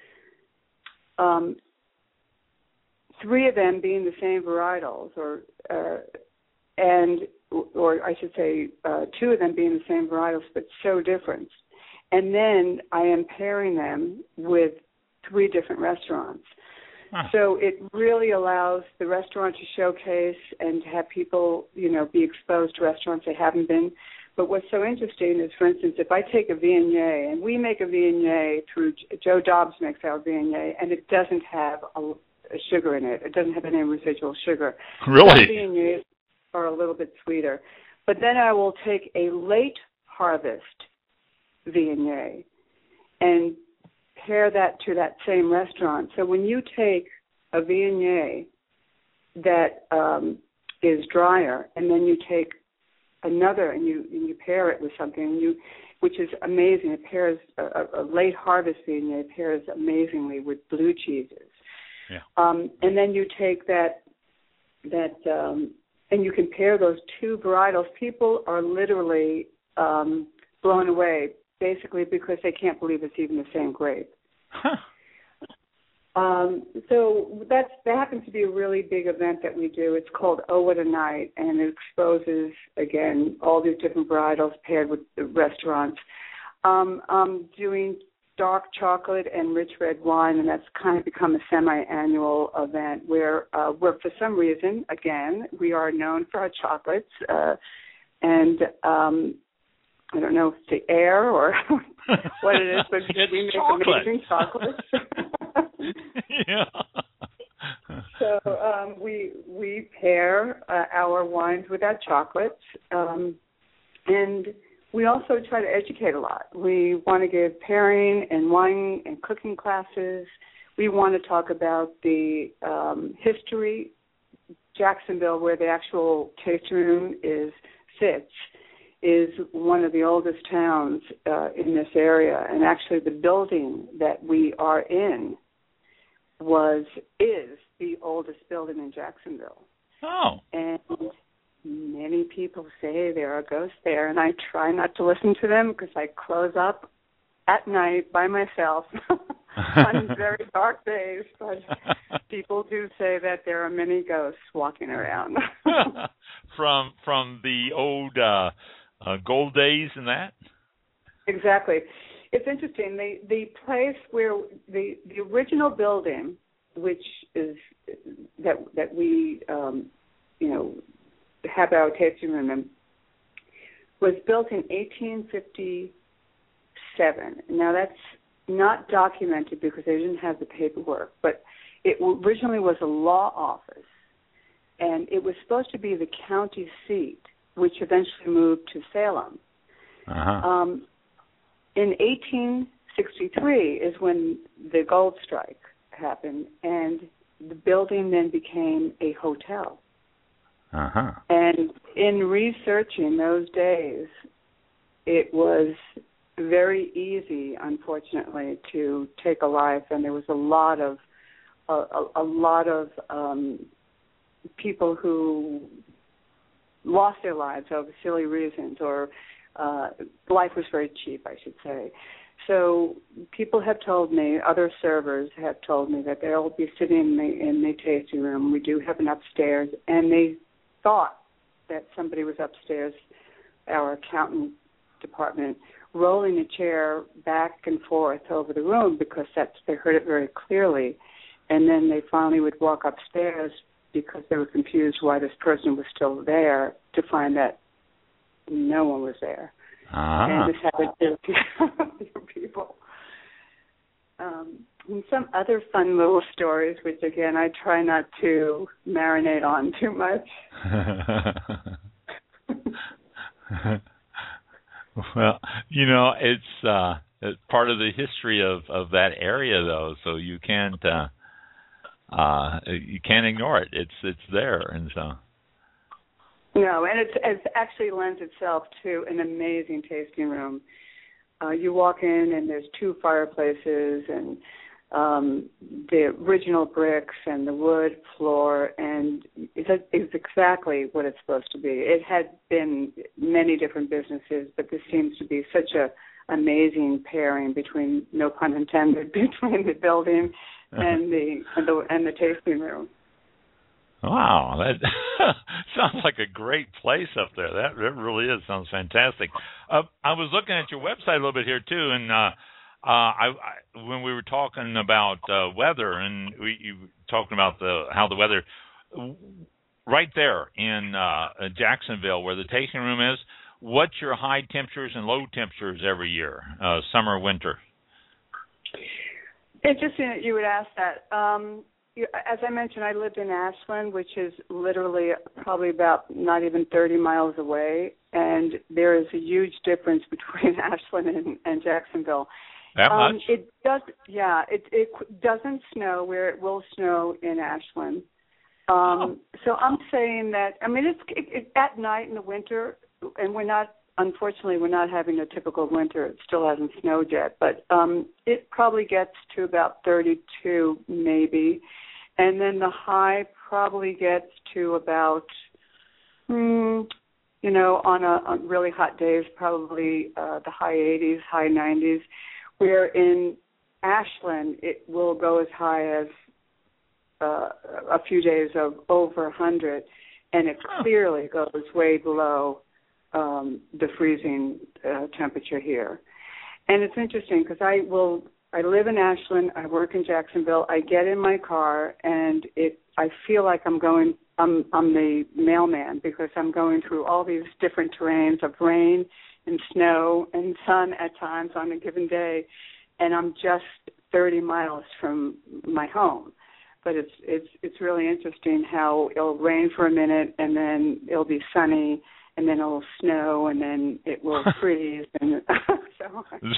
um, three of them being the same varietals, or uh, and or I should say uh, two of them being the same varietals, but so different. And then I am pairing them with three different restaurants. Huh. So it really allows the restaurant to showcase and to have people, you know, be exposed to restaurants they haven't been. But what's so interesting is, for instance, if I take a Viognier, and we make a Viognier through, Joe Dobbs makes our Viognier, and it doesn't have a, a sugar in it. It doesn't have any residual sugar. Really? Some Viogniers are a little bit sweeter. But then I will take a late harvest Viognier and pair that to that same restaurant. So when you take a Viognier that um, is drier, and then you take another and you and you pair it with something, you, which is amazing. It pairs a, a late harvest Viognier pairs amazingly with blue cheeses. Yeah. Um, and then you take that that um, and you can pair those two varietals. People are literally um, blown away, basically because they can't believe it's even the same grape. Huh. Um, so that's, that happens to be a really big event that we do. It's called Oh What a Night, and it exposes, again, all these different varietals paired with the restaurants. Um, I'm doing dark chocolate and rich red wine, and that's kind of become a semi-annual event where, uh, where for some reason, again, we are known for our chocolates, uh, and um, I don't know if it's the air or what it is, but we make chocolate. amazing chocolates. Yeah. So um, we we pair uh, our wines with our chocolates, um, and we also try to educate a lot. We want to give pairing and wine and cooking classes. We want to talk about the um, history. Jacksonville, where the actual tasting room is sits, is one of the oldest towns uh, in this area, and actually the building that we are in was is the oldest building in Jacksonville. Oh. And many people say there are ghosts there, and I try not to listen to them because I close up at night by myself on very dark days, but people do say that there are many ghosts walking around. from from the old uh, uh, gold days and that? Exactly. It's interesting. The the place where the the original building, which is that that we um, you know have our tasting room in, was built in eighteen fifty-seven. Now that's not documented because they didn't have the paperwork, but it originally was a law office, and it was supposed to be the county seat, which eventually moved to Salem. Uh-huh. Um, in eighteen sixty-three is when the gold strike happened, and the building then became a hotel. Uh-huh. And in researching those days, it was very easy, unfortunately, to take a life, and there was a lot of a, a, a lot of um, people who lost their lives over silly reasons, or uh, life was very cheap, I should say. So people have told me, other servers have told me that they'll be sitting in the, in the tasting room. We do have an upstairs, and they thought that somebody was upstairs, our accountant department, rolling a chair back and forth over the room because that's they heard it very clearly. And then they finally would walk upstairs because they were confused why this person was still there, to find that no one was there. Ah. And this happened to people. Um, and some other fun little stories, which, again, I try not to marinate on too much. Well, you know, it's, uh, it's part of the history of, of that area, though, so you can't uh, uh, you can't ignore it. It's it's there, and so. No, and it's, it actually lends itself to an amazing tasting room. Uh, you walk in, and there's two fireplaces, and um, the original bricks and the wood floor, and it's, it's exactly what it's supposed to be. It had been many different businesses, but this seems to be such a amazing pairing between, no pun intended, between the building and the and the, and the tasting room. Wow, that sounds like a great place up there. That, that really is. Sounds fantastic. Uh, I was looking at your website a little bit here too, and uh, uh, I, I, when we were talking about uh, weather, and we you were talking about the how the weather right there in uh, Jacksonville, where the tasting room is. What's your high temperatures and low temperatures every year, uh, summer, winter? Interesting that you would ask that. Um, As I mentioned, I lived in Ashland, which is literally probably about not even thirty miles away, and there is a huge difference between Ashland and, and Jacksonville. That um, much? It does, yeah. It it doesn't snow where it will snow in Ashland. Um, oh. So I'm saying that. I mean, it's it, it, at night in the winter, and we're not. Unfortunately, we're not having a typical winter. It still hasn't snowed yet, but um, it probably gets to about thirty-two, maybe. And then the high probably gets to about, hmm, you know, on, a, on really hot days, probably uh, the high eighties, high nineties. Where in Ashland, it will go as high as uh, a few days of over one hundred, and it clearly goes way below um, the freezing uh, temperature here. And it's interesting because I will... I live in Ashland. I work in Jacksonville. I get in my car, and it. I feel like I'm going. I'm. I'm the mailman because I'm going through all these different terrains of rain and snow and sun at times on a given day, and I'm just thirty miles from my home. But it's it's it's really interesting how it'll rain for a minute, and then it'll be sunny, and then it'll snow, and then it will freeze, and so.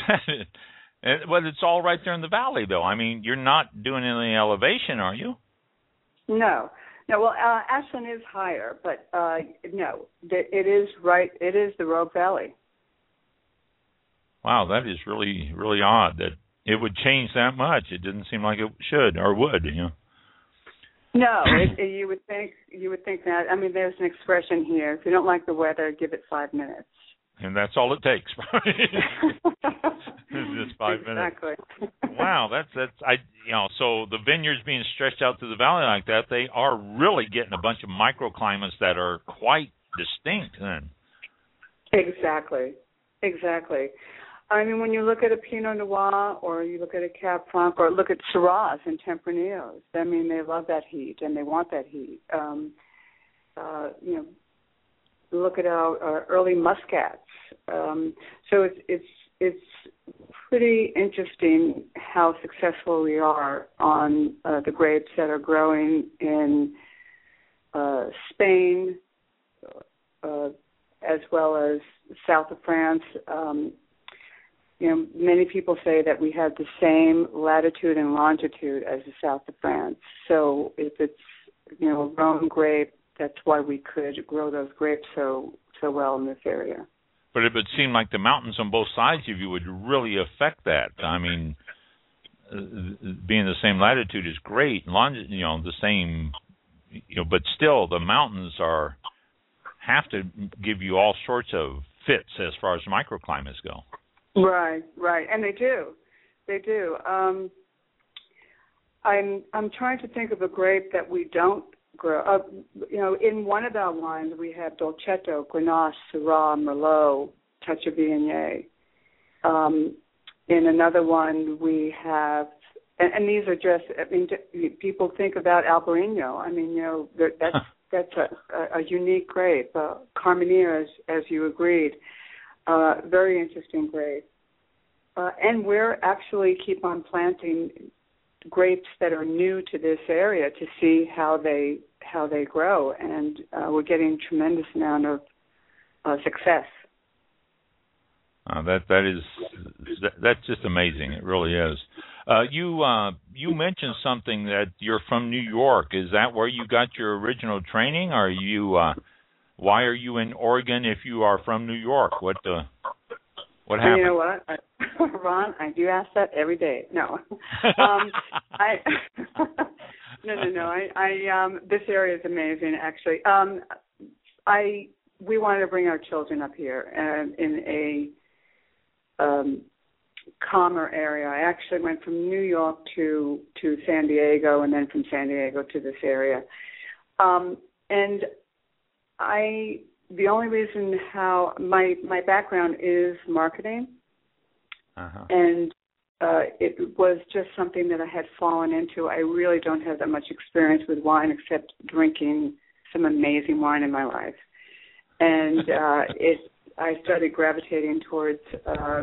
But it's all right there in the valley, though. I mean, you're not doing any elevation, are you? No. No, well, uh, Ashland is higher, but uh, no, it is right. It is the Rogue Valley. Wow, that is really, really odd that it would change that much. It didn't seem like it should or would, you know. No, it, it, you would think you would think that. I mean, there's an expression here: if you don't like the weather, give it five minutes. And that's all it takes. Just five exactly. minutes. Wow, that's that's I you know so the vineyards being stretched out to the valley like that, they are really getting a bunch of microclimates that are quite distinct. Then. Exactly, exactly. I mean, when you look at a Pinot Noir or you look at a Cab Franc or look at Syrahs and Tempranos, I mean, they love that heat and they want that heat. Um, uh, you know. Look at our, our early muscats. Um, so it's it's it's pretty interesting how successful we are on uh, the grapes that are growing in uh, Spain, uh, as well as south of France. Um, you know, many people say that we have the same latitude and longitude as the south of France. So if it's you know a Rhone grape, that's why we could grow those grapes so so well in this area. But it would seem like the mountains on both sides of you would really affect that. I mean, uh, being the same latitude is great, long, you know, the same, you know, but still the mountains are have to give you all sorts of fits as far as microclimates go. Right, right, and they do, they do. Um, I'm I'm trying to think of a grape that we don't grow. Uh, you know, in one of our wines we have Dolcetto, Grenache, Syrah, Merlot, Touch of Viognier. Um, in another one we have, and, and these are just. I mean, people think about Albarino. I mean, you know, that's that's a, a unique grape. Uh, Carmenere, as as you agreed, uh, very interesting grape. Uh, and we're actually keep on planting grapes that are new to this area to see how they how they grow, and uh, we're getting tremendous amount of uh, success. Uh, that that is that, that's just amazing. It really is. Uh, you uh, you mentioned something that you're from New York. Is that where you got your original training? Or are you uh, why are you in Oregon if you are from New York? What uh, what happened? You know what, I, Ron? I do ask that every day. No, um, I no no no. I, I um, this area is amazing. Actually, um, I we wanted to bring our children up here uh, in a um, calmer area. I actually went from New York to to San Diego, and then from San Diego to this area. Um, and I, the only reason how my my background is marketing, uh-huh. and uh, it was just something that I had fallen into. I really don't have that much experience with wine except drinking some amazing wine in my life, and uh, it. I started gravitating towards uh,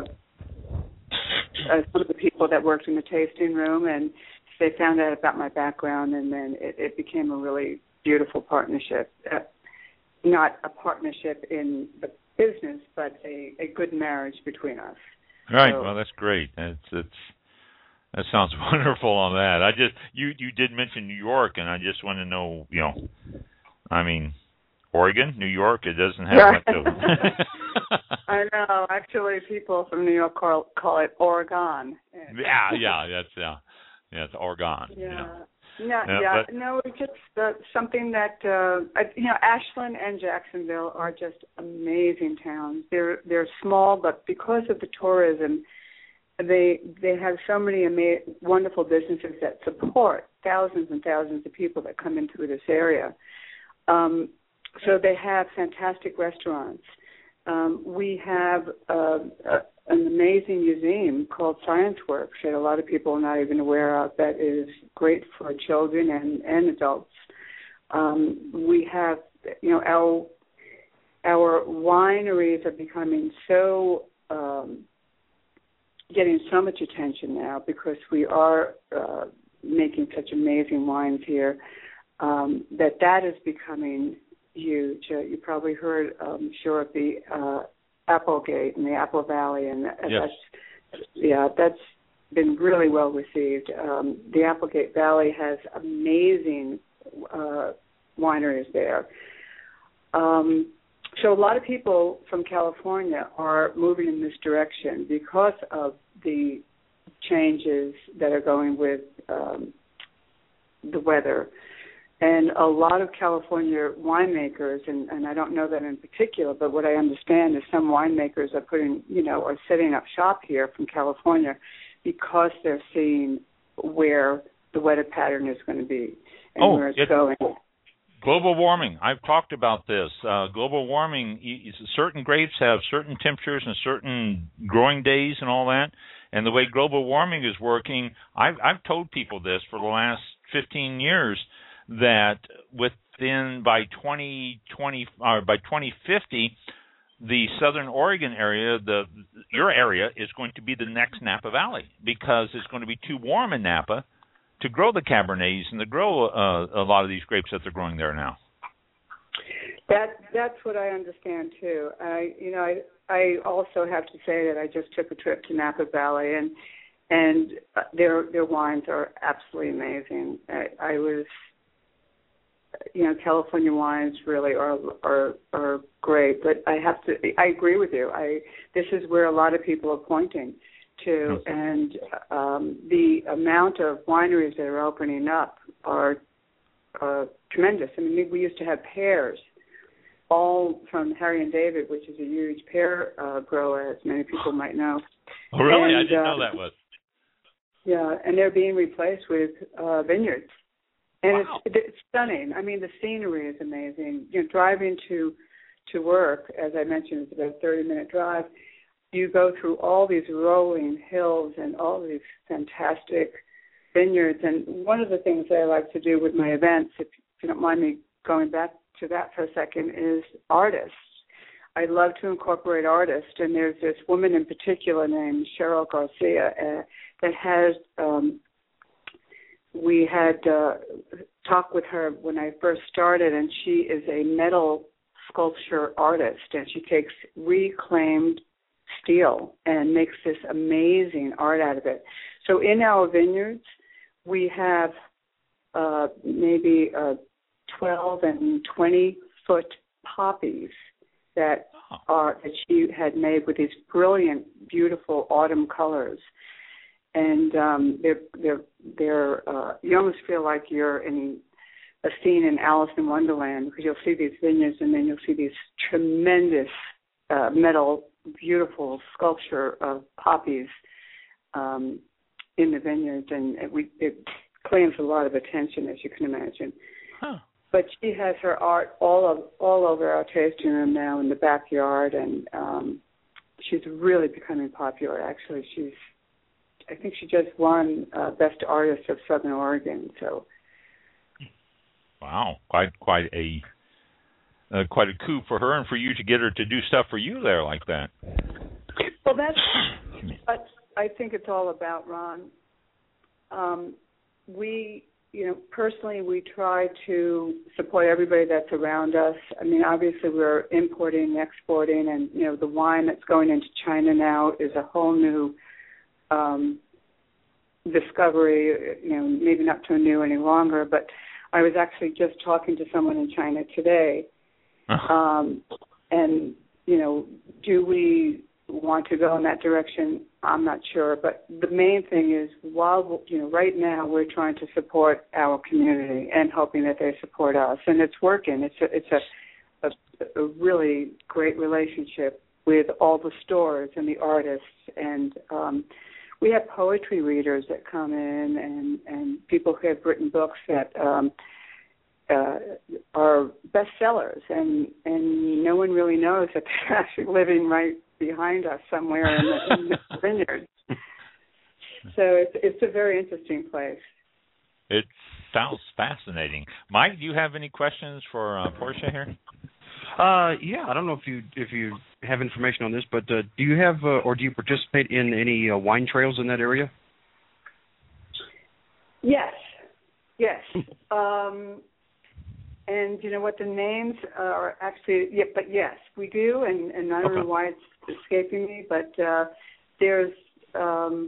uh, some of the people that worked in the tasting room, and they found out about my background, and then it, it became a really beautiful partnership. Uh, not a partnership in the business, but a, a good marriage between us. Right. So, well, that's great. It's, it's that sounds wonderful on that. I just you you did mention New York, and I just want to know, you know, I mean. Oregon, New York, it doesn't have much of it. I know. Actually, people from New York call, call it Oregon. Yeah, yeah, that's yeah, yeah, it's Oregon. Yeah, yeah, yeah, yeah. yeah. But, no, it's just uh, something that uh, I, you know. Ashland and Jacksonville are just amazing towns. They're they're small, but because of the tourism, they they have so many ama- wonderful businesses that support thousands and thousands of people that come in through this area. Um, So they have fantastic restaurants. Um, we have uh, a, an amazing museum called Science Works that a lot of people are not even aware of that is great for children and, and adults. Um, we have, you know, our, our wineries are becoming so, um, getting so much attention now because we are uh, making such amazing wines here um, that that is becoming huge. Uh, you probably heard, um, sure, of the uh, Applegate and the Apple Valley, and that, yes. that's yeah, that's been really well received. Um, the Applegate Valley has amazing uh, wineries there. Um, so a lot of people from California are moving in this direction because of the changes that are going with um, the weather. And a lot of California winemakers, and, and I don't know that in particular, but what I understand is some winemakers are putting, you know, are setting up shop here from California because they're seeing where the weather pattern is going to be and oh, where it's it, going. Global warming. I've talked about this. Uh, global warming, certain grapes have certain temperatures and certain growing days and all that. And the way global warming is working, I've, I've told people this for the last fifteen years, that within by twenty twenty or by twenty fifty, the Southern Oregon area, the your area, is going to be the next Napa Valley because it's going to be too warm in Napa to grow the Cabernets and to grow uh, a lot of these grapes that they're growing there now. That that's what I understand too. I you know I I also have to say that I just took a trip to Napa Valley and and their their wines are absolutely amazing. I, I was. You know, California wines really are are are great, but I have to. I agree with you. I this is where a lot of people are pointing to, and um, the amount of wineries that are opening up are uh, tremendous. I mean, we used to have Pears all from Harry and David, which is a huge pear uh, grower, as many people might know. Oh, really? And, I didn't uh, know that was. Yeah, and they're being replaced with uh, vineyards. And Wow. it's, it's stunning. I mean, the scenery is amazing. You know, driving to to work, as I mentioned, it's about a thirty-minute drive. You go through all these rolling hills and all these fantastic vineyards. And one of the things that I like to do with my events, if you don't mind me going back to that for a second, is artists. I love to incorporate artists, and there's this woman in particular named Cheryl Garcia uh, that has, um, we had uh, talked with her when I first started, and she is a metal sculpture artist, and she takes reclaimed steel and makes this amazing art out of it. So in our vineyards, we have uh, maybe uh, twelve and twenty foot poppies that are that she had made with these brilliant, beautiful autumn colors, and um, they're they're they're uh, you almost feel like you're in a scene in Alice in Wonderland, because you'll see these vineyards and then you'll see these tremendous uh, metal, beautiful sculpture of poppies um, in the vineyards, and it, we, it claims a lot of attention, as you can imagine. Huh. But she has her art all of, all over our tasting room now in the backyard, and um, she's really becoming popular. Actually, she's I think she just won uh, Best Artist of Southern Oregon. So, wow, quite quite a uh, quite a coup for her, and for you to get her to do stuff for you there like that. Well, that's what I think it's all about, Ron. Um, we. You know, personally, we try to support everybody that's around us. I mean, obviously, we're importing, exporting, and, you know, the wine that's going into China now is a whole new um, discovery, you know, maybe not too new any longer, but I was actually just talking to someone in China today, um, and, you know, do we want to go in that direction? I'm not sure, but the main thing is, while you know, right now we're trying to support our community and hoping that they support us, and it's working. It's a, it's a, a, a really great relationship with all the stores and the artists, and um, we have poetry readers that come in, and and people who have written books that um, uh, are bestsellers, and and no one really knows that they're actually living right behind us somewhere in the, in the vineyard. So it's it's a very interesting place. It sounds fascinating. Mike, do you have any questions for uh, Portia here? Uh, yeah, I don't know if you if you have information on this, but uh, do you have uh, or do you participate in any uh, wine trails in that area? Yes, yes. um, and you know what, the names are actually, yeah, but yes, we do, and, and I don't Okay. know why it's escaping me, but uh, there's, um,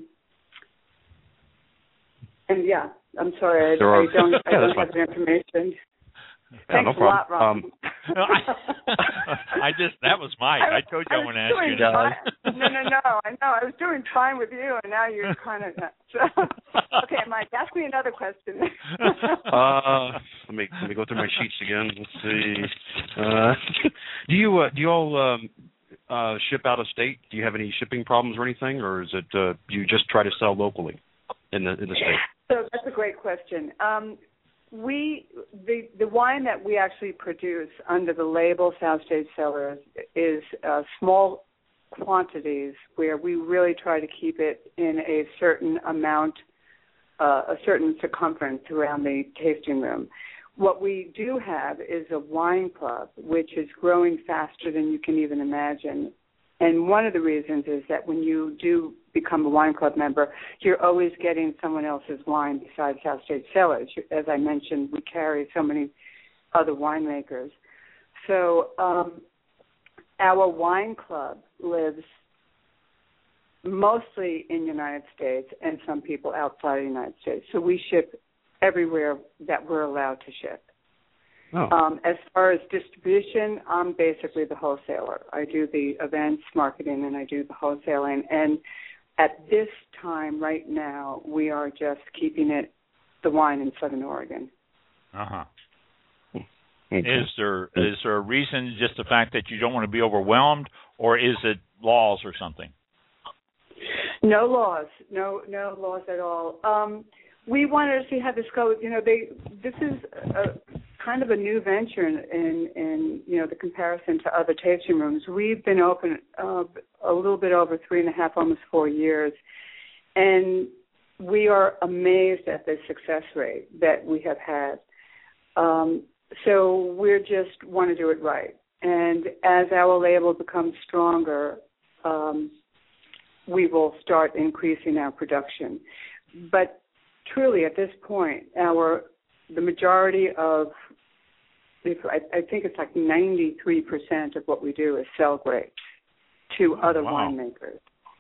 and yeah, I'm sorry, I, Are, I don't, I yeah, don't that's have the information. Yeah, Thanks no a lot, problem. Rob. Um, No, I, I just that was Mike. I, I told you I, I want to ask you that. No, no, no. I know. I was doing fine with you, and now you're kind of nuts. So, okay, Mike, ask me another question. uh, let me let me go through my sheets again. Let's see. Uh, do you uh, do you all um, uh, ship out of state? Do you have any shipping problems or anything, or is it uh, you just try to sell locally in the in the state? So that's a great question. Um, We the the wine that we actually produce under the label Southstage Cellars is uh, small quantities, where we really try to keep it in a certain amount, uh, a certain circumference around the tasting room. What we do have is a wine club, which is growing faster than you can even imagine. And one of the reasons is that when you do become a wine club member, you're always getting someone else's wine besides Southstage Cellars. As I mentioned, we carry so many other winemakers. So um, our wine club lives mostly in the United States and some people outside the United States. So we ship everywhere that we're allowed to ship. Oh. Um, as far as distribution, I'm basically the wholesaler. I do the events, marketing, and I do the wholesaling. And at this time, right now, we are just keeping it, the wine in Southern Oregon. Uh-huh. Okay. Is there is there a reason, just the fact that you don't want to be overwhelmed, or is it laws or something? No laws, no no laws at all. Um, we wanted to see how this goes. You know, they this is a, kind of a new venture in, in, in you know the comparison to other tasting rooms. We've been open uh, a little bit over three and a half, almost four years, and we are amazed at the success rate that we have had. Um, so we just want to do it right. And as our label becomes stronger, um, we will start increasing our production. But truly, at this point, our the majority of, I, I think it's like ninety-three percent of what we do is sell grapes to Oh, other wow. winemakers.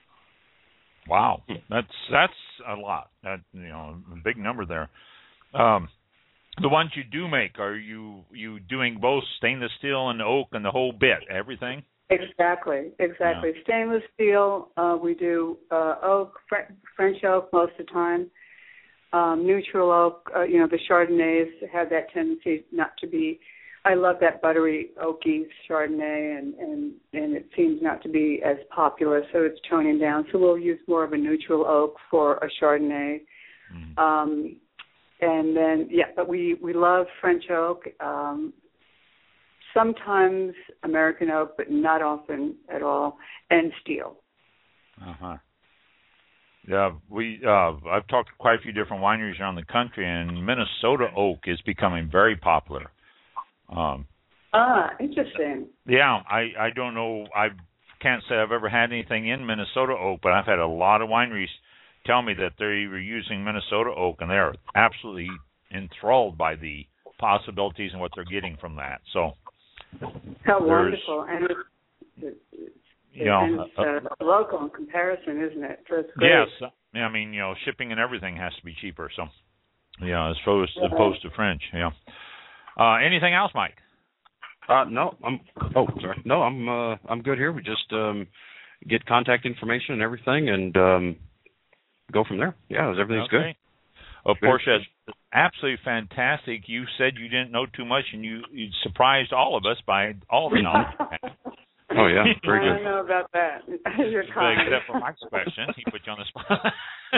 Wow, that's that's a lot. That you know, a big number there. Um, the ones you do make, are you you doing both stainless steel and oak and the whole bit, everything? Exactly, exactly. Yeah. Stainless steel, uh, we do uh, oak, Fre- French oak most of the time. Um, neutral oak, uh, you know, the Chardonnays have that tendency not to be. I love that buttery oaky Chardonnay, and, and, and it seems not to be as popular, so it's toning down. So we'll use more of a neutral oak for a Chardonnay. Mm. Um, and then, yeah, but we, we love French oak. Um, sometimes American oak, but not often at all, and steel. Uh-huh. Yeah, we. Uh, I've talked to quite a few different wineries around the country, and Minnesota oak is becoming very popular. Um, ah, interesting. Yeah, I, I don't know. I can't say I've ever had anything in Minnesota oak, but I've had a lot of wineries tell me that they're using Minnesota oak, and they're absolutely enthralled by the possibilities and what they're getting from that. So, how wonderful! And it's, it's, you know, and it's uh, local in comparison, isn't it? So it's great. Yes, I mean, you know, shipping and everything has to be cheaper. So, yeah, as opposed as opposed to French. Yeah. Uh, anything else, Mike? Uh, no, I'm. Oh, sorry. No, I'm. Uh, I'm good here. We just um, get contact information and everything, and um, go from there. Yeah, everything's okay. good. Oh, Portia, absolutely fantastic. You said you didn't know too much, and you, you surprised all of us by all the knowledge. Oh yeah, very good. I don't know about that. You're kind. Except for Mike's question, he put you on the spot.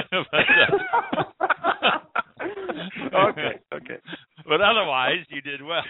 but, uh, okay, okay. But otherwise, you did well.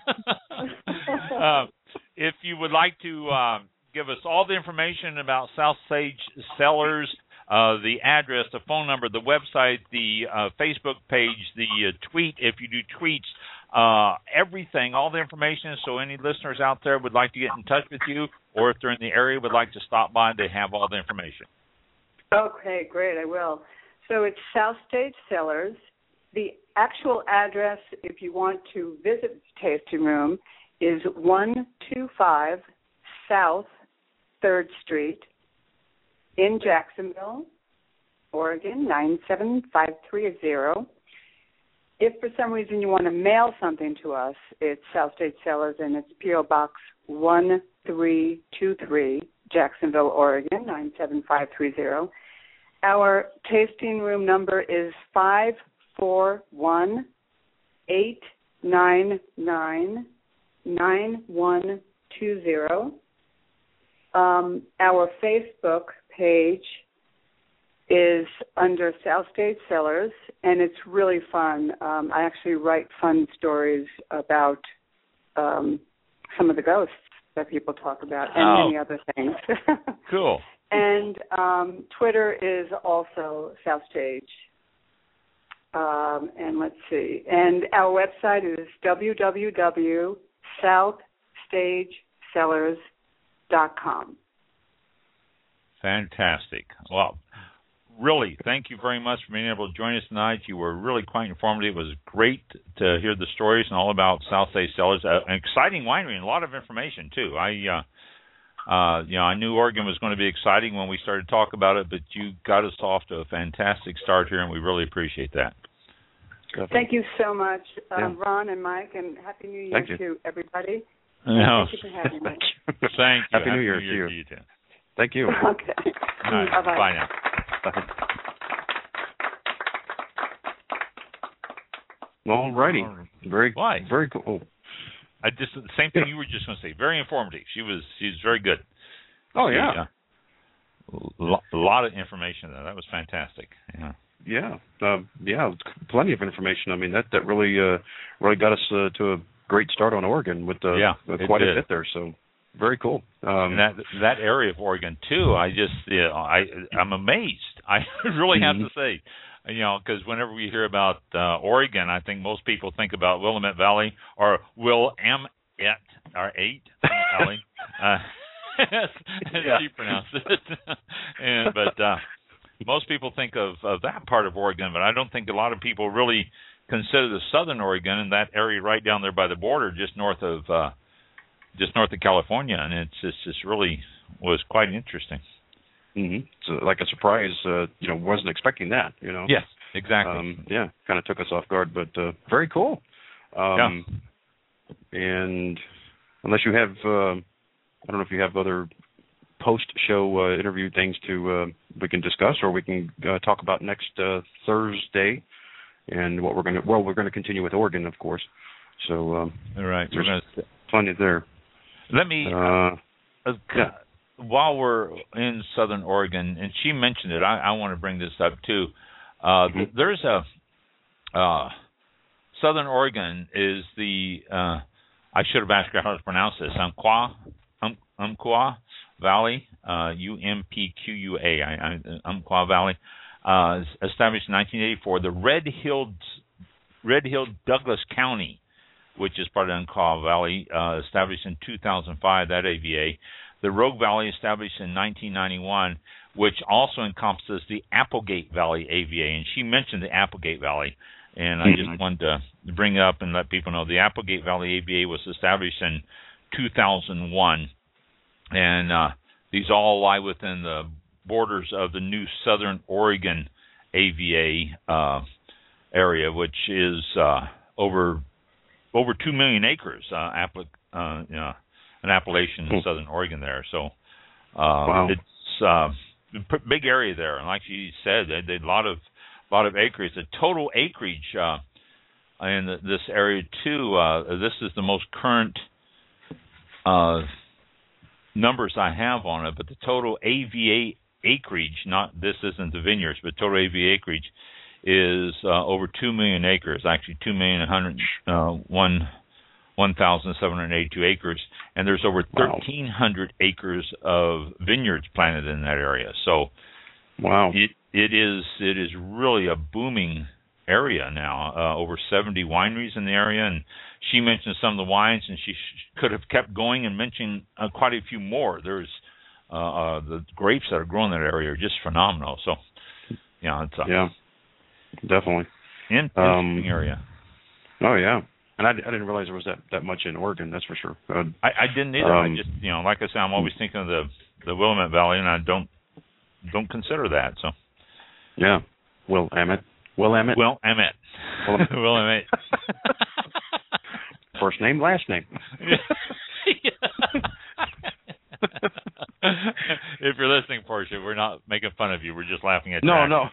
uh, if you would like to uh, give us all the information about South Sage Cellars, uh, the address, the phone number, the website, the uh, Facebook page, the uh, tweet, if you do tweets, uh, everything, all the information, so any listeners out there would like to get in touch with you, or if they're in the area would like to stop by, they have all the information. Okay, great, I will. So it's South Stage Cellars. The actual address, if you want to visit the tasting room, is one two five South third Street in Jacksonville, Oregon, nine seven five three zero. If for some reason you want to mail something to us, it's South State Cellars, and it's P O Box one three two three, Jacksonville, Oregon, nine seven five three zero. Our tasting room number is five four one eight nine nine nine one two zero. Um, our Facebook page is under South State Cellars, and it's really fun. Um, I actually write fun stories about um, some of the ghosts that people talk about, and oh. many other things. Cool. And um, Twitter is also South Stage. Um, and let's see. And our website is w w w dot south stage cellars dot com. Fantastic. Well, really, thank you very much for being able to join us tonight. You were really quite informative. It was great to hear the stories and all about South Stage Cellars. Uh, an exciting winery and a lot of information, too. I, uh, uh, you know, I knew Oregon was going to be exciting when we started to talk about it, but you got us off to a fantastic start here, and we really appreciate that. Thank you so much, uh, yeah. Ron and Mike, and Happy New Year Thank you. to everybody. No. Thank you for having me. Thank you. Happy, Happy New Year, New Year to you. to you, too. Thank you. Okay. All right. Bye-bye. Bye now. All righty. Very, Why? very cool. I just the same thing you were just going to say. Very informative. She was she was very good. Oh she, yeah. Uh, a lot of information there. That was fantastic. Yeah. Yeah. Uh, yeah. Plenty of information. I mean, that that really uh, really got us uh, to a great start on Oregon with uh, yeah, with quite a bit there. So very cool. Um, and that that area of Oregon too. I just you know, I I'm amazed. I really have to say. You know, because whenever we hear about uh, Oregon, I think most people think about Willamette Valley or Willamette or eight Valley, uh, as, as yeah. she pronounced it. and, but uh, most people think of, of that part of Oregon, but I don't think a lot of people really consider the southern Oregon and that area right down there by the border, just north of uh, just north of California, and it's just, just really was quite interesting. Mm-hmm. So, like a surprise, uh, you know, wasn't expecting that, you know. Yes, exactly. Um, yeah, kind of took us off guard, but uh, very cool. Um, yeah. And unless you have, uh, I don't know if you have other post-show uh, interview things to uh, we can discuss, or we can uh, talk about next uh, Thursday, and what we're going to. Well, we're going to continue with Oregon, of course. So, um, all right, there's we're gonna... plenty there. Let me. Uh, uh, yeah. While we're in Southern Oregon, and she mentioned it, I, I want to bring this up too. Uh, mm-hmm. There's a uh, Southern Oregon is the uh, I should have asked her how to pronounce this. Umpqua, um, Umpqua Valley, uh, U M P Q U A, I, I, Umpqua Valley, uh, established in nineteen eighty-four. The Red Hill, Red Hill Douglas County, which is part of Umpqua Valley, uh, established in two thousand five. That A V A. The Rogue Valley, established in nineteen ninety-one, which also encompasses the Applegate Valley A V A. And she mentioned the Applegate Valley, and I just wanted to bring it up and let people know the Applegate Valley A V A was established in two thousand one, and uh, these all lie within the borders of the new Southern Oregon A V A uh, area, which is uh, over over two million acres. Uh, Applegate. Uh, you know, an Appalachian in Southern Oregon there. So uh, wow. it's uh, a big area there. And like she said, they did a lot of lot of acreage. The total acreage uh, in the, this area, too, uh, this is the most current uh, numbers I have on it, but the total A V A acreage, not this isn't the vineyards, but total A V A acreage is uh, over two million acres, actually two million one hundred one one thousand seven hundred eighty-two acres, and there's over thirteen hundred wow. acres of vineyards planted in that area. So, wow, it it is it is really a booming area now. Uh, over seventy wineries in the area, and she mentioned some of the wines, and she sh- could have kept going and mentioned uh, quite a few more. There's uh, uh, the grapes that are grown in that area are just phenomenal. So, you know, it's a yeah, definitely in, interesting um, area. Oh yeah. And I, I didn't realize there was that, that much in Oregon. That's for sure. Uh, I, I didn't either. Um, I just, you know, like I said, I'm always thinking of the the Willamette Valley, and I don't don't consider that. So, yeah, Willamette, Willamette, Willamette, Willamette. First name, last name. If you're listening, Portia, we're not making fun of you. We're just laughing at you. No, no.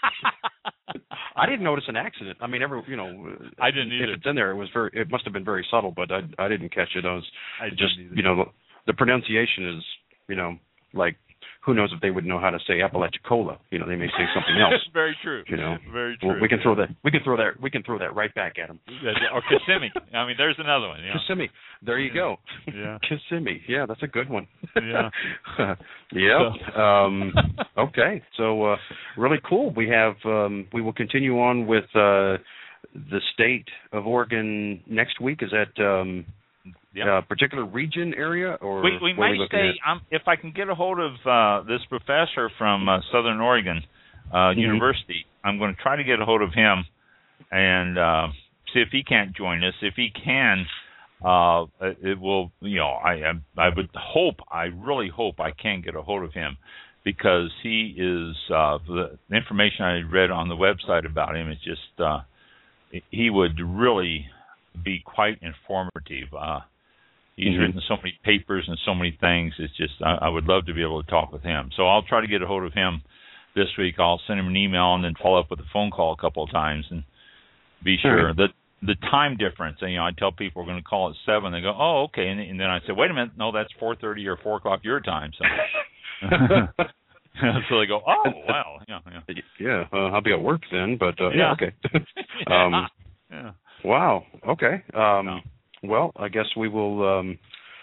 I didn't notice an accident. I mean, every you know, I didn't either. If it's in there, it was very. It must have been very subtle, but I I didn't catch it. I was I just you know the, the pronunciation is you know like who knows if they would know how to say Apalachicola. You know, they may say something else. Very true. You know, very true. Well, we can throw that. We can throw that. We can throw that right back at them. Or Kissimmee. I mean, there's another one. You know? Kissimmee. There you go. Yeah. Kissimmee. Yeah, that's a good one. Yeah. Yep. So. Um, okay. So uh, really cool. We have. Um, we will continue on with uh, the state of Oregon next week. Is that? Um, Yep. Uh, particular region area, or we, we might stay. Um, if I can get a hold of uh, this professor from uh, Southern Oregon uh, mm-hmm. University, I'm going to try to get a hold of him and uh, see if he can't join us. If he can, uh, it will. You know, I I would hope. I really hope I can get a hold of him because he is uh, the information I read on the website about him is just uh, he would really be quite informative. Uh, He's mm-hmm. written so many papers and so many things. It's just I, I would love to be able to talk with him. So I'll try to get a hold of him this week. I'll send him an email and then follow up with a phone call a couple of times and be sure. Right. The the time difference. And, you know, I tell people we're going to call at seven. They go, oh, okay. And, and then I say, wait a minute, no, that's four thirty or four o'clock your time. So, so they go, oh, wow, yeah, yeah. Yeah, uh, I'll be at work then, but uh, yeah. yeah, okay. yeah. um, yeah. Wow. Okay. Um, no. Well, I guess we will um,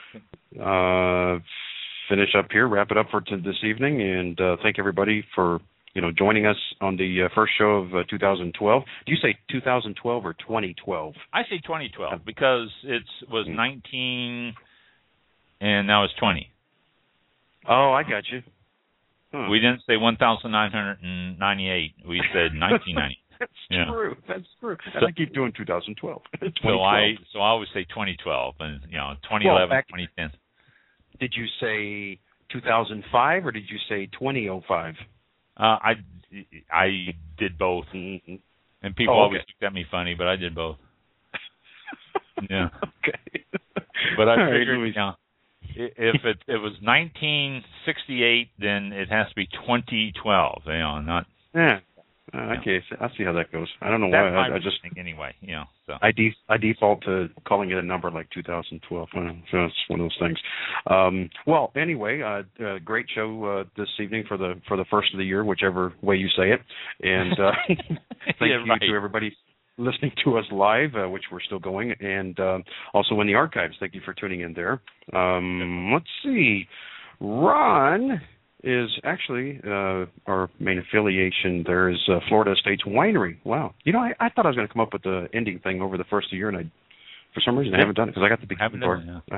uh, finish up here, wrap it up for t- this evening, and uh, thank everybody for you know joining us on the uh, first show of uh, two thousand twelve. Do you say two thousand twelve or twenty twelve? I say twenty twelve because it was mm-hmm. nineteen, and now it's twenty. Oh, I got you. Huh. We didn't say one thousand nine hundred ninety-eight. We said nineteen ninety. That's yeah. true. That's true. So, and I keep doing two thousand twelve. so I so I always say twenty twelve, and you know twenty eleven, well, back, twenty ten. Did you say two thousand five or did you say twenty oh five? Uh, I I did both, mm-hmm. and people oh, okay. always looked at me funny, but I did both. yeah. Okay. But I All figured, right, you know, if it it was nineteen sixty-eight, then it has to be twenty twelve. You know, not. Yeah. Uh, okay, so I see how that goes. I don't know why. I, I just think anyway, you know. So I de- I default to calling it a number like two thousand twelve. So it's one of those things. Um, well, anyway, uh, uh, great show uh, this evening for the for the first of the year, whichever way you say it. And uh, thank yeah, you right. to everybody listening to us live, uh, which we're still going, and uh, also in the archives. Thank you for tuning in there. Um, let's see, Ron is actually uh, our main affiliation. There is uh, Florida Estates Winery. Wow. You know, I, I thought I was going to come up with the ending thing over the first of the year, and I, for some reason, I haven't done it because I got the big haven't done it, yeah. Uh,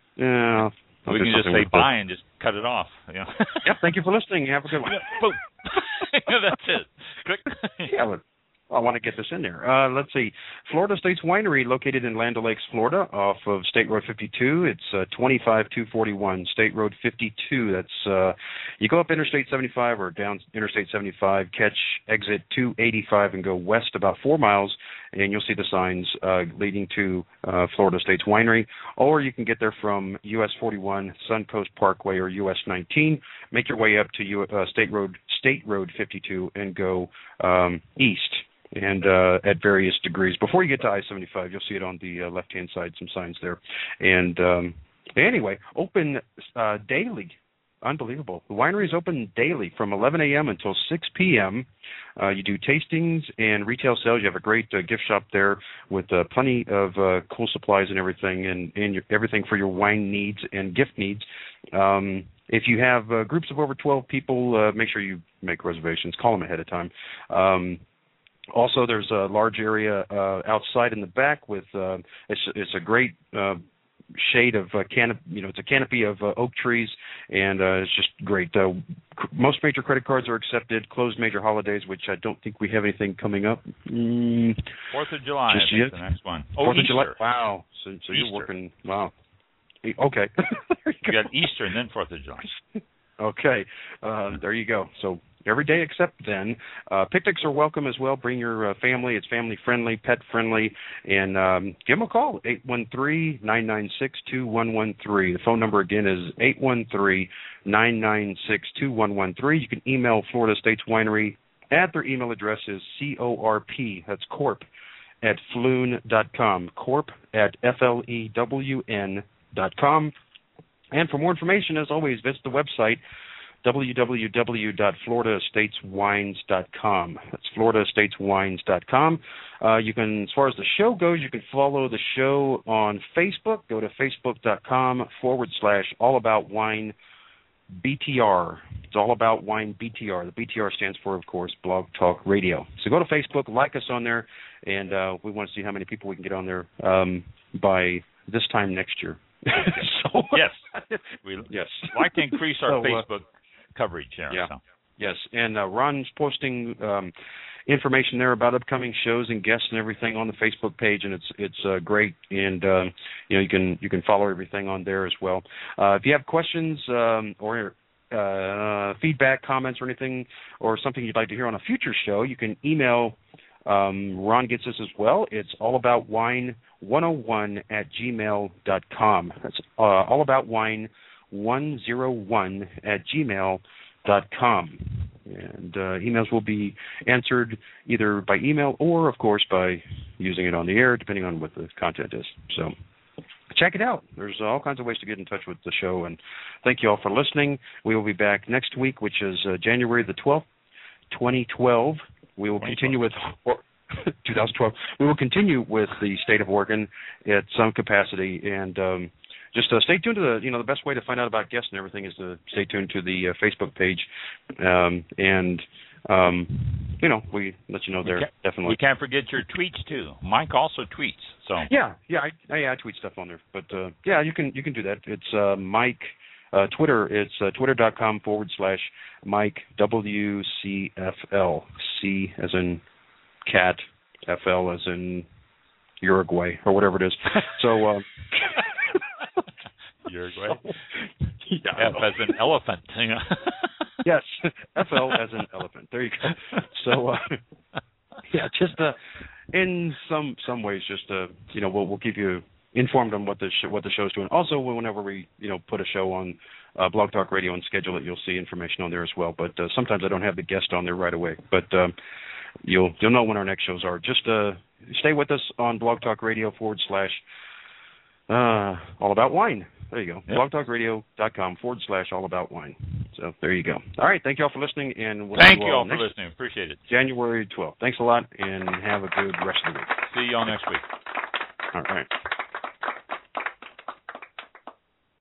yeah. I'll we can just say bye and just cut it off. Yeah. Yep. Thank you for listening. Have a good one. Yeah, boom. That's it. Click. Yeah, but I want to get this in there. Uh, let's see. Florida Estates Winery, located in Land O'Lakes, Florida, off of State Road fifty-two. It's uh, twenty-five two forty-one, State Road fifty-two. That's uh, you go up Interstate seventy-five or down Interstate seventy-five, catch exit two eighty-five, and go west about four miles, and you'll see the signs uh, leading to uh, Florida Estates Winery. Or you can get there from U S forty-one, Suncoast Parkway, or U S nineteen. Make your way up to U- uh, State Road State Road fifty-two and go um, east. And uh, at various degrees. Before you get to I seventy-five, you'll see it on the uh, left-hand side, some signs there. And um, anyway, open uh, daily. Unbelievable. The winery is open daily from eleven a.m. until six p.m. Uh, you do tastings and retail sales. You have a great uh, gift shop there with uh, plenty of uh, cool supplies and everything, and, and your, everything for your wine needs and gift needs. Um, if you have uh, groups of over twelve people, uh, make sure you make reservations. Call them ahead of time. Um, Also, there's a large area uh, outside in the back with uh, it's it's a great uh, shade of uh, canopy. You know, it's a canopy of uh, oak trees, and uh, it's just great. Uh, c- most major credit cards are accepted. Closed major holidays, which I don't think we have anything coming up. Mm, Fourth of July, just I think yet? the next one. Oh, Fourth Easter. of July. Wow. So, so you're working. Wow. Okay. you, you got Easter and then Fourth of July. Okay. Uh, there you go. So every day except then. Uh, picnics are welcome as well. Bring your uh, family. It's family-friendly, pet-friendly. And um, give them a call, eight one three, nine nine six, two one one three. The phone number again is eight one three, nine nine six, two one one three. You can email Florida Estates Winery at their email address is C O R P, that's corp, at flewn dot com. Corp at F L E W N dot com. And for more information, as always, visit the website, w w w dot florida estates wines dot com. That's florida estates wines dot com. Uh, you can, as far as the show goes, you can follow the show on Facebook. Go to facebook.com forward slash all about wine B T R. It's all about wine B T R. The B T R stands for, of course, Blog Talk Radio. So go to Facebook, like us on there, and uh, we want to see how many people we can get on there um, by this time next year. so, yes, we yes. like to increase our so, Facebook uh, coverage there. Yeah. So. Yes, and uh, Ron's posting um, information there about upcoming shows and guests and everything on the Facebook page, and it's it's uh, great. And uh, you know you can you can follow everything on there as well. Uh, if you have questions um, or uh, feedback, comments, or anything, or something you'd like to hear on a future show, you can email. Um, Ron gets this as well. It's allaboutwine one oh one at gmail dot com. That's uh, allaboutwine one oh one at gmail dot com. And uh, emails will be answered either by email or, of course, by using it on the air, depending on what the content is. So check it out. There's all kinds of ways to get in touch with the show. And thank you all for listening. We will be back next week, which is uh, January the twelfth, twenty twelve. We will continue with twenty twelve. We will continue with the state of Oregon at some capacity, and um, just uh, stay tuned to the. You know, the best way to find out about guests and everything is to stay tuned to the uh, Facebook page, um, and um, you know, we let you know there. We definitely. We can't forget your tweets too. Mike also tweets. So yeah, yeah, I, I, I tweet stuff on there, but uh, yeah, you can you can do that. It's uh, Mike. Uh, Twitter, it's uh, twitter.com forward slash Mike W C F L. C as in cat, F L as in Uruguay, or whatever it is. So, uh, Uruguay? So, yeah, F as in elephant. Yes, F L as in elephant. There you go. So, uh, yeah, just uh, in some some ways, just uh, you know, we'll we'll keep you informed on what the sh- what the show's doing. Also, whenever we you know put a show on uh, Blog Talk Radio and schedule it, you'll see information on there as well. But uh, sometimes I don't have the guest on there right away. But um, you'll you'll know when our next shows are. Just uh, stay with us on Blog Talk Radio forward slash uh, All About Wine. There you go. Yep. blogtalkradio.com forward slash All About Wine. So there you go. All right. Thank you all for listening, and we'll thank see you all, all next for listening. Appreciate it. January twelfth. Thanks a lot, and have a good rest of the week. See you all next week. All right.